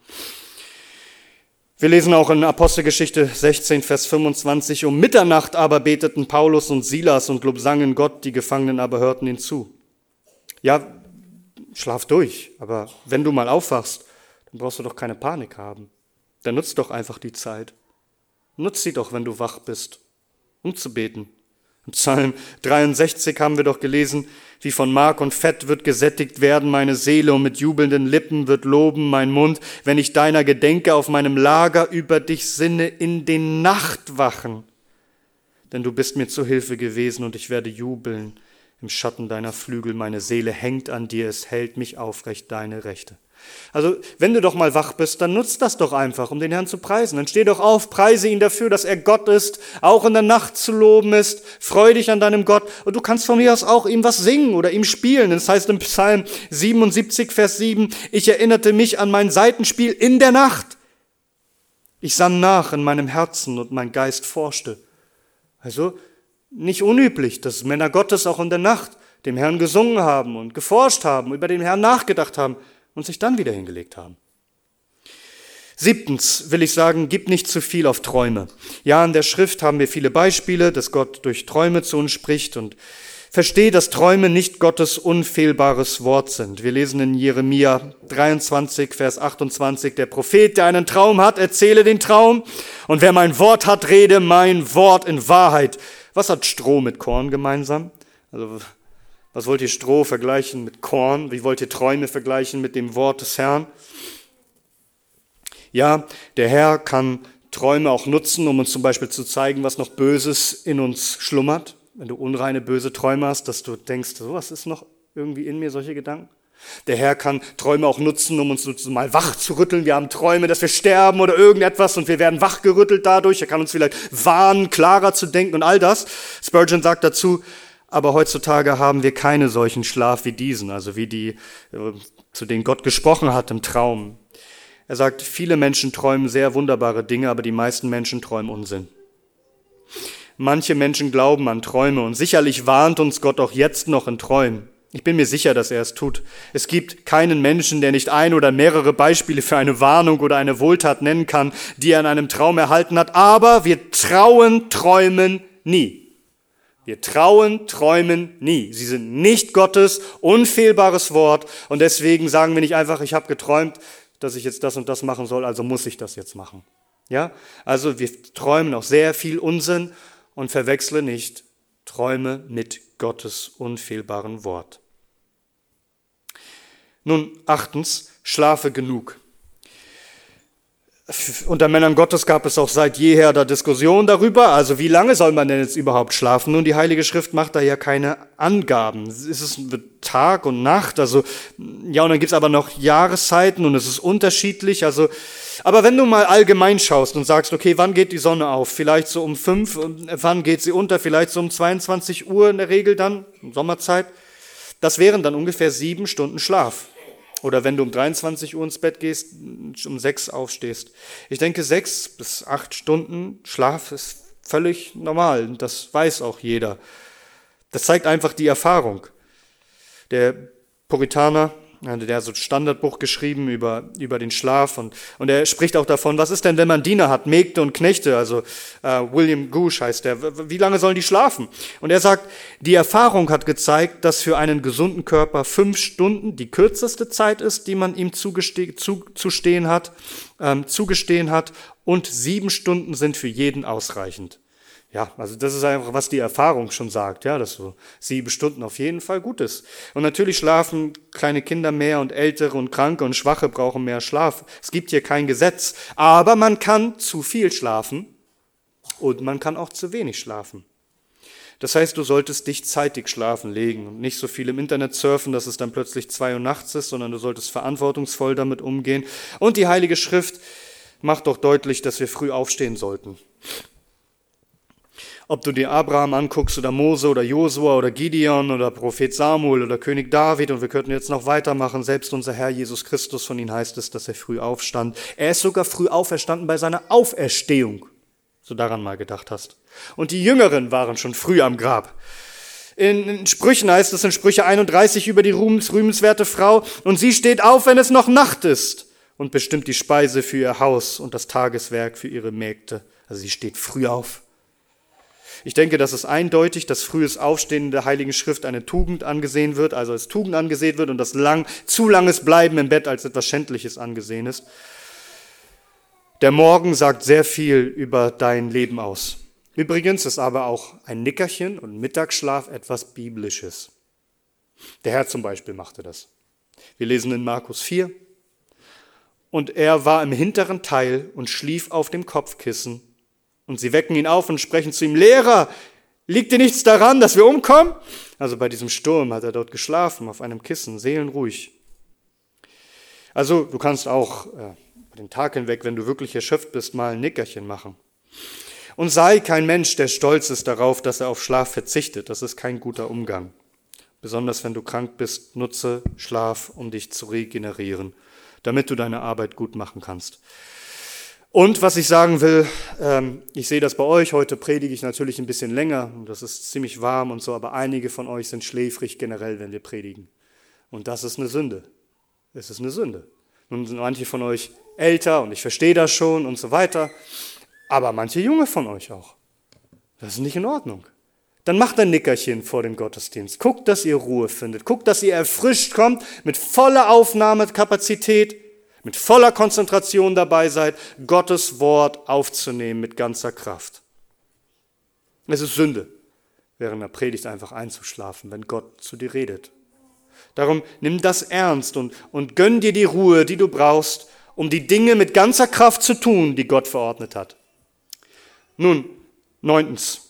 Wir lesen auch in Apostelgeschichte sechzehn, Vers fünfundzwanzig, um Mitternacht aber beteten Paulus und Silas und lobsangen Gott, die Gefangenen aber hörten ihnen zu. Ja, schlaf durch, aber wenn du mal aufwachst, dann brauchst du doch keine Panik haben. Dann nutzt doch einfach die Zeit. Nutz sie doch, wenn du wach bist, um zu beten. Im Psalm dreiundsechzig haben wir doch gelesen, wie von Mark und Fett wird gesättigt werden meine Seele und mit jubelnden Lippen wird loben mein Mund, wenn ich deiner gedenke, auf meinem Lager über dich sinne in den Nachtwachen. Denn du bist mir zu Hilfe gewesen und ich werde jubeln im Schatten deiner Flügel. Meine Seele hängt an dir, es hält mich aufrecht, deine Rechte. Also, wenn du doch mal wach bist, dann nutzt das doch einfach, um den Herrn zu preisen. Dann steh doch auf, preise ihn dafür, dass er Gott ist, auch in der Nacht zu loben ist. Freu dich an deinem Gott. Und du kannst von mir aus auch ihm was singen oder ihm spielen. Das heißt im Psalm siebenundsiebzig, Vers sieben, ich erinnerte mich an mein Saitenspiel in der Nacht. Ich sann nach in meinem Herzen und mein Geist forschte. Also, nicht unüblich, dass Männer Gottes auch in der Nacht dem Herrn gesungen haben und geforscht haben, über den Herrn nachgedacht haben und sich dann wieder hingelegt haben. Siebtens will ich sagen, gib nicht zu viel auf Träume. Ja, in der Schrift haben wir viele Beispiele, dass Gott durch Träume zu uns spricht und versteh, dass Träume nicht Gottes unfehlbares Wort sind. Wir lesen in Jeremia dreiundzwanzig, Vers achtundzwanzig, der Prophet, der einen Traum hat, erzähle den Traum und wer mein Wort hat, rede mein Wort in Wahrheit. Was hat Stroh mit Korn gemeinsam? Also, was wollt ihr Stroh vergleichen mit Korn? Wie wollt ihr Träume vergleichen mit dem Wort des Herrn? Ja, der Herr kann Träume auch nutzen, um uns zum Beispiel zu zeigen, was noch Böses in uns schlummert. Wenn du unreine, böse Träume hast, dass du denkst, so, was ist noch irgendwie in mir, solche Gedanken? Der Herr kann Träume auch nutzen, um uns so mal wach zu rütteln. Wir haben Träume, dass wir sterben oder irgendetwas und wir werden wachgerüttelt dadurch. Er kann uns vielleicht warnen, klarer zu denken und all das. Spurgeon sagt dazu, aber heutzutage haben wir keine solchen Schlaf wie diesen, also wie die, zu denen Gott gesprochen hat im Traum. Er sagt, viele Menschen träumen sehr wunderbare Dinge, aber die meisten Menschen träumen Unsinn. Manche Menschen glauben an Träume und sicherlich warnt uns Gott auch jetzt noch in Träumen. Ich bin mir sicher, dass er es tut. Es gibt keinen Menschen, der nicht ein oder mehrere Beispiele für eine Warnung oder eine Wohltat nennen kann, die er in einem Traum erhalten hat. Aber wir trauen Träumen nie. Wir trauen Träumen nie. Sie sind nicht Gottes unfehlbares Wort. Und deswegen sagen wir nicht einfach, ich habe geträumt, dass ich jetzt das und das machen soll, also muss ich das jetzt machen. Ja? Also wir träumen auch sehr viel Unsinn und verwechsle nicht Träume mit Gottes unfehlbaren Wort. Nun, achtens, schlafe genug. Unter Männern Gottes gab es auch seit jeher da Diskussionen darüber, also wie lange soll man denn jetzt überhaupt schlafen? Nun, die Heilige Schrift macht da ja keine Angaben. Ist es Tag und Nacht? Also, ja, und dann gibt's aber noch Jahreszeiten und es ist unterschiedlich. Also, aber wenn du mal allgemein schaust und sagst, okay, wann geht die Sonne auf? Vielleicht so um fünf, wann geht sie unter? Vielleicht so um zweiundzwanzig Uhr in der Regel dann, Sommerzeit. Das wären dann ungefähr sieben Stunden Schlaf. Oder wenn du um dreiundzwanzig Uhr ins Bett gehst, um sechs aufstehst. Ich denke, sechs bis acht Stunden Schlaf ist völlig normal. Das weiß auch jeder. Das zeigt einfach die Erfahrung. Der Puritaner, der hat so ein Standardbuch geschrieben über, über den Schlaf und, und er spricht auch davon, was ist denn, wenn man Diener hat, Mägde und Knechte, also äh, William Gooch heißt der, wie lange sollen die schlafen? Und er sagt, die Erfahrung hat gezeigt, dass für einen gesunden Körper fünf Stunden die kürzeste Zeit ist, die man ihm zugeste- zu, zustehen hat, ähm, zugestehen hat und sieben Stunden sind für jeden ausreichend. Ja, also das ist einfach, was die Erfahrung schon sagt, ja, dass so sieben Stunden auf jeden Fall gut ist. Und natürlich schlafen kleine Kinder mehr und Ältere und Kranke und Schwache brauchen mehr Schlaf. Es gibt hier kein Gesetz, aber man kann zu viel schlafen und man kann auch zu wenig schlafen. Das heißt, du solltest dich zeitig schlafen legen und nicht so viel im Internet surfen, dass es dann plötzlich zwei Uhr nachts ist, sondern du solltest verantwortungsvoll damit umgehen. Und die Heilige Schrift macht doch deutlich, dass wir früh aufstehen sollten. Ob du dir Abraham anguckst oder Mose oder Josua oder Gideon oder Prophet Samuel oder König David und wir könnten jetzt noch weitermachen, selbst unser Herr Jesus Christus, von ihm heißt es, dass er früh aufstand. Er ist sogar früh auferstanden bei seiner Auferstehung, so daran mal gedacht hast. Und die Jüngeren waren schon früh am Grab. In, in Sprüchen heißt es in Sprüche einunddreißig über die rühmens, rühmenswerte Frau, und sie steht auf, wenn es noch Nacht ist und bestimmt die Speise für ihr Haus und das Tageswerk für ihre Mägde. Also sie steht früh auf. Ich denke, das ist eindeutig, dass frühes Aufstehen in der Heiligen Schrift eine Tugend angesehen wird, also als Tugend angesehen wird und das lang, zu langes Bleiben im Bett als etwas Schändliches angesehen ist. Der Morgen sagt sehr viel über dein Leben aus. Übrigens ist aber auch ein Nickerchen und Mittagsschlaf etwas Biblisches. Der Herr zum Beispiel machte das. Wir lesen in Markus vier. Und er war im hinteren Teil und schlief auf dem Kopfkissen. Und sie wecken ihn auf und sprechen zu ihm, Lehrer, liegt dir nichts daran, dass wir umkommen? Also bei diesem Sturm hat er dort geschlafen, auf einem Kissen, seelenruhig. Also du kannst auch äh, den Tag hinweg, wenn du wirklich erschöpft bist, mal ein Nickerchen machen. Und sei kein Mensch, der stolz ist darauf, dass er auf Schlaf verzichtet. Das ist kein guter Umgang. Besonders wenn du krank bist, nutze Schlaf, um dich zu regenerieren, damit du deine Arbeit gut machen kannst. Und was ich sagen will, ähm, ich sehe das bei euch, heute predige ich natürlich ein bisschen länger und das ist ziemlich warm und so, aber einige von euch sind schläfrig generell, wenn wir predigen. Und das ist eine Sünde. Es ist eine Sünde. Nun sind manche von euch älter und ich verstehe das schon und so weiter, aber manche Junge von euch auch. Das ist nicht in Ordnung. Dann macht ein Nickerchen vor dem Gottesdienst. Guckt, dass ihr Ruhe findet. Guckt, dass ihr erfrischt kommt, mit voller Aufnahmekapazität, mit voller Konzentration dabei seid, Gottes Wort aufzunehmen mit ganzer Kraft. Es ist Sünde, während der Predigt einfach einzuschlafen, wenn Gott zu dir redet. Darum nimm das ernst und, und gönn dir die Ruhe, die du brauchst, um die Dinge mit ganzer Kraft zu tun, die Gott verordnet hat. Nun, neuntens.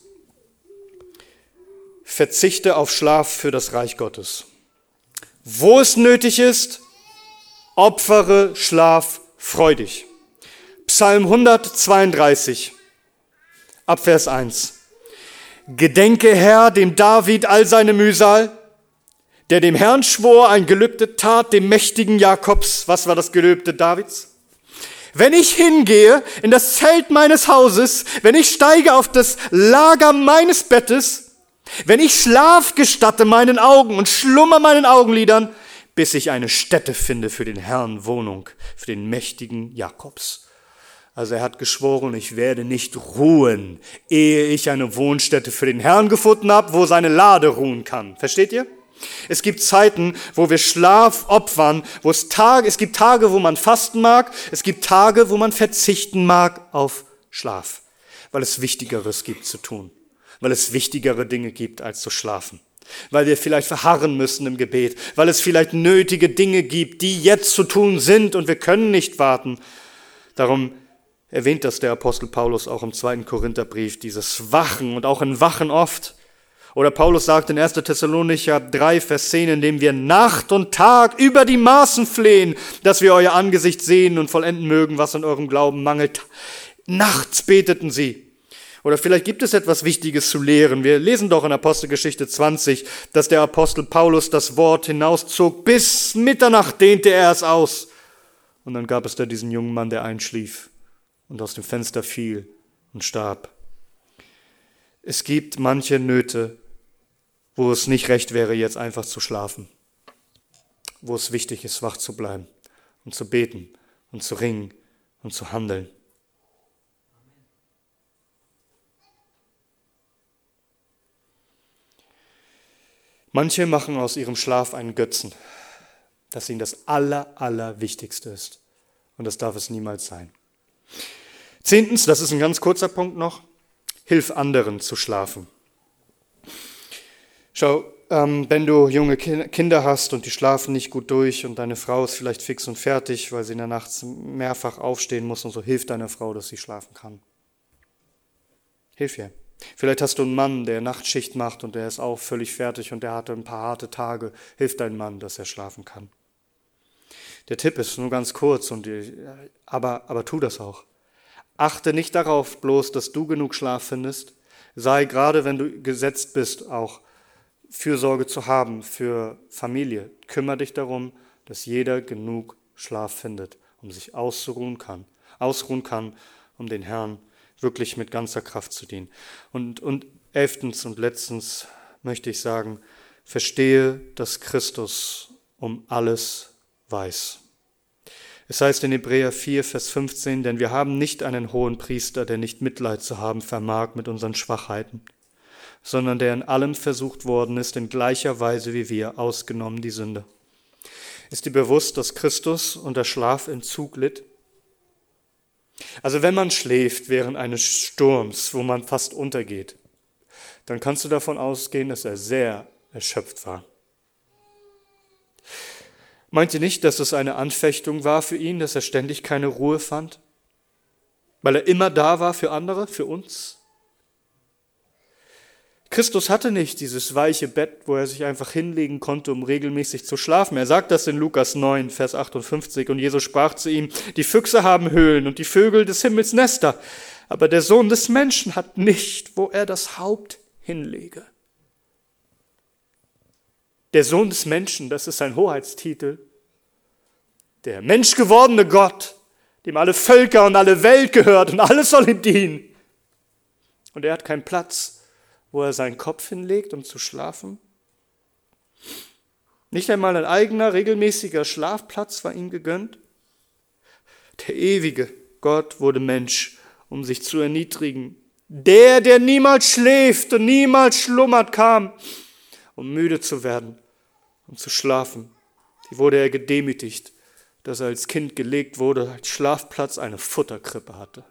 Verzichte auf Schlaf für das Reich Gottes. Wo es nötig ist, opfere Schlaf freudig. Psalm hundertzweiunddreißig, Abvers eins. Gedenke, Herr, dem David all seine Mühsal, der dem Herrn schwor, ein Gelübde tat, dem mächtigen Jakobs. Was war das Gelübde Davids? Wenn ich hingehe in das Zelt meines Hauses, wenn ich steige auf das Lager meines Bettes, wenn ich Schlaf gestatte meinen Augen und Schlummer meinen Augenlidern, bis ich eine Stätte finde für den Herrn, Wohnung, für den mächtigen Jakobs. Also er hat geschworen, ich werde nicht ruhen, ehe ich eine Wohnstätte für den Herrn gefunden habe, wo seine Lade ruhen kann. Versteht ihr? Es gibt Zeiten, wo wir Schlaf opfern, wo es Tage, es gibt Tage, wo man fasten mag, es gibt Tage, wo man verzichten mag auf Schlaf, weil es Wichtigeres gibt zu tun, weil es wichtigere Dinge gibt, als zu schlafen, weil wir vielleicht verharren müssen im Gebet, weil es vielleicht nötige Dinge gibt, die jetzt zu tun sind und wir können nicht warten. Darum erwähnt das der Apostel Paulus auch im zweiten Korintherbrief, dieses Wachen und auch in Wachen oft. Oder Paulus sagt in erster Thessalonicher drei, Vers zehn, indem wir Nacht und Tag über die Maßen flehen, dass wir euer Angesicht sehen und vollenden mögen, was an eurem Glauben mangelt. Nachts beteten sie. Oder vielleicht gibt es etwas Wichtiges zu lehren. Wir lesen doch in Apostelgeschichte zwanzig, dass der Apostel Paulus das Wort hinauszog. Bis Mitternacht dehnte er es aus. Und dann gab es da diesen jungen Mann, der einschlief und aus dem Fenster fiel und starb. Es gibt manche Nöte, wo es nicht recht wäre, jetzt einfach zu schlafen, wo es wichtig ist, wach zu bleiben und zu beten und zu ringen und zu handeln. Manche machen aus ihrem Schlaf einen Götzen, dass ihnen das Aller, Allerwichtigste ist. Und das darf es niemals sein. Zehntens, das ist ein ganz kurzer Punkt noch, hilf anderen zu schlafen. Schau, ähm, wenn du junge Kinder hast und die schlafen nicht gut durch und deine Frau ist vielleicht fix und fertig, weil sie in der Nacht mehrfach aufstehen muss und so, hilf deiner Frau, dass sie schlafen kann. Hilf ihr. Vielleicht hast du einen Mann, der Nachtschicht macht und der ist auch völlig fertig und der hatte ein paar harte Tage. Hilf deinem Mann, dass er schlafen kann. Der Tipp ist nur ganz kurz, und aber, aber tu das auch. Achte nicht darauf bloß, dass du genug Schlaf findest. Sei gerade, wenn du gesetzt bist, auch Fürsorge zu haben für Familie. Kümmere dich darum, dass jeder genug Schlaf findet, um sich ausruhen kann. Ausruhen kann, um den Herrn wirklich mit ganzer Kraft zu dienen. Und, und elftens und letztens möchte ich sagen, verstehe, dass Christus um alles weiß. Es heißt in Hebräer vier, Vers fünfzehn, denn wir haben nicht einen hohen Priester, der nicht Mitleid zu haben vermag mit unseren Schwachheiten, sondern der in allem versucht worden ist, in gleicher Weise wie wir, ausgenommen die Sünde. Ist dir bewusst, dass Christus unter Schlafentzug litt? Also wenn man schläft während eines Sturms, wo man fast untergeht, dann kannst du davon ausgehen, dass er sehr erschöpft war. Meint ihr nicht, dass es eine Anfechtung war für ihn, dass er ständig keine Ruhe fand? Weil er immer da war für andere, für uns? Christus hatte nicht dieses weiche Bett, wo er sich einfach hinlegen konnte, um regelmäßig zu schlafen. Er sagt das in Lukas neun, Vers achtundfünfzig. Und Jesus sprach zu ihm, die Füchse haben Höhlen und die Vögel des Himmels Nester, aber der Sohn des Menschen hat nicht, wo er das Haupt hinlege. Der Sohn des Menschen, das ist sein Hoheitstitel. Der menschgewordene Gott, dem alle Völker und alle Welt gehört und alles soll ihm dienen. Und er hat keinen Platz, wo er seinen Kopf hinlegt, um zu schlafen. Nicht einmal ein eigener, regelmäßiger Schlafplatz war ihm gegönnt. Der ewige Gott wurde Mensch, um sich zu erniedrigen. Der, der niemals schläft und niemals schlummert, kam, um müde zu werden, um zu schlafen. Wie wurde er gedemütigt, dass er als Kind gelegt wurde, als Schlafplatz eine Futterkrippe hatte.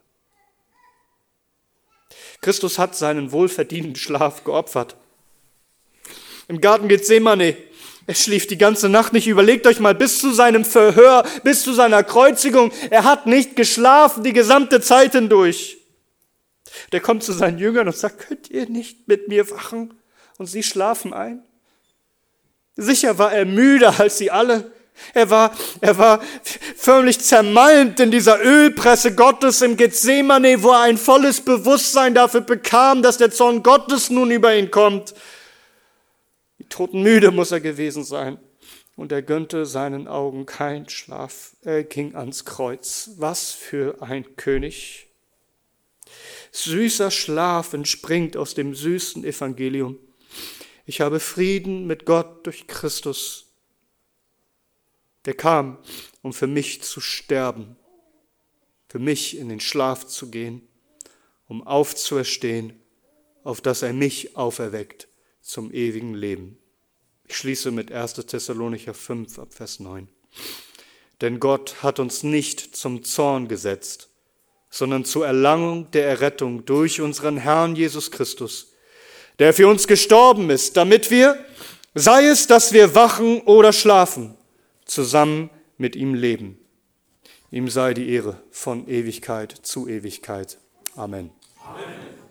Christus hat seinen wohlverdienten Schlaf geopfert. Im Garten Gethsemane, er schlief die ganze Nacht nicht. Überlegt euch mal, bis zu seinem Verhör, bis zu seiner Kreuzigung, er hat nicht geschlafen die gesamte Zeit hindurch. Der kommt zu seinen Jüngern und sagt, könnt ihr nicht mit mir wachen? Und sie schlafen ein. Sicher war er müder als sie alle. Er war, er war förmlich zermalmt in dieser Ölpresse Gottes im Gethsemane, wo er ein volles Bewusstsein dafür bekam, dass der Zorn Gottes nun über ihn kommt. Wie totenmüde muss er gewesen sein. und er gönnte seinen Augen keinen Schlaf. Er ging ans Kreuz. Was für ein König! Süßer Schlaf entspringt aus dem süßen Evangelium. Ich habe Frieden mit Gott durch Christus. Der kam, um für mich zu sterben, für mich in den Schlaf zu gehen, um aufzuerstehen, auf dass er mich auferweckt zum ewigen Leben. Ich schließe mit erster Thessalonicher fünf ab Vers neun. Denn Gott hat uns nicht zum Zorn gesetzt, sondern zur Erlangung der Errettung durch unseren Herrn Jesus Christus, der für uns gestorben ist, damit wir, sei es, dass wir wachen oder schlafen, zusammen mit ihm leben. Ihm sei die Ehre von Ewigkeit zu Ewigkeit. Amen. Amen.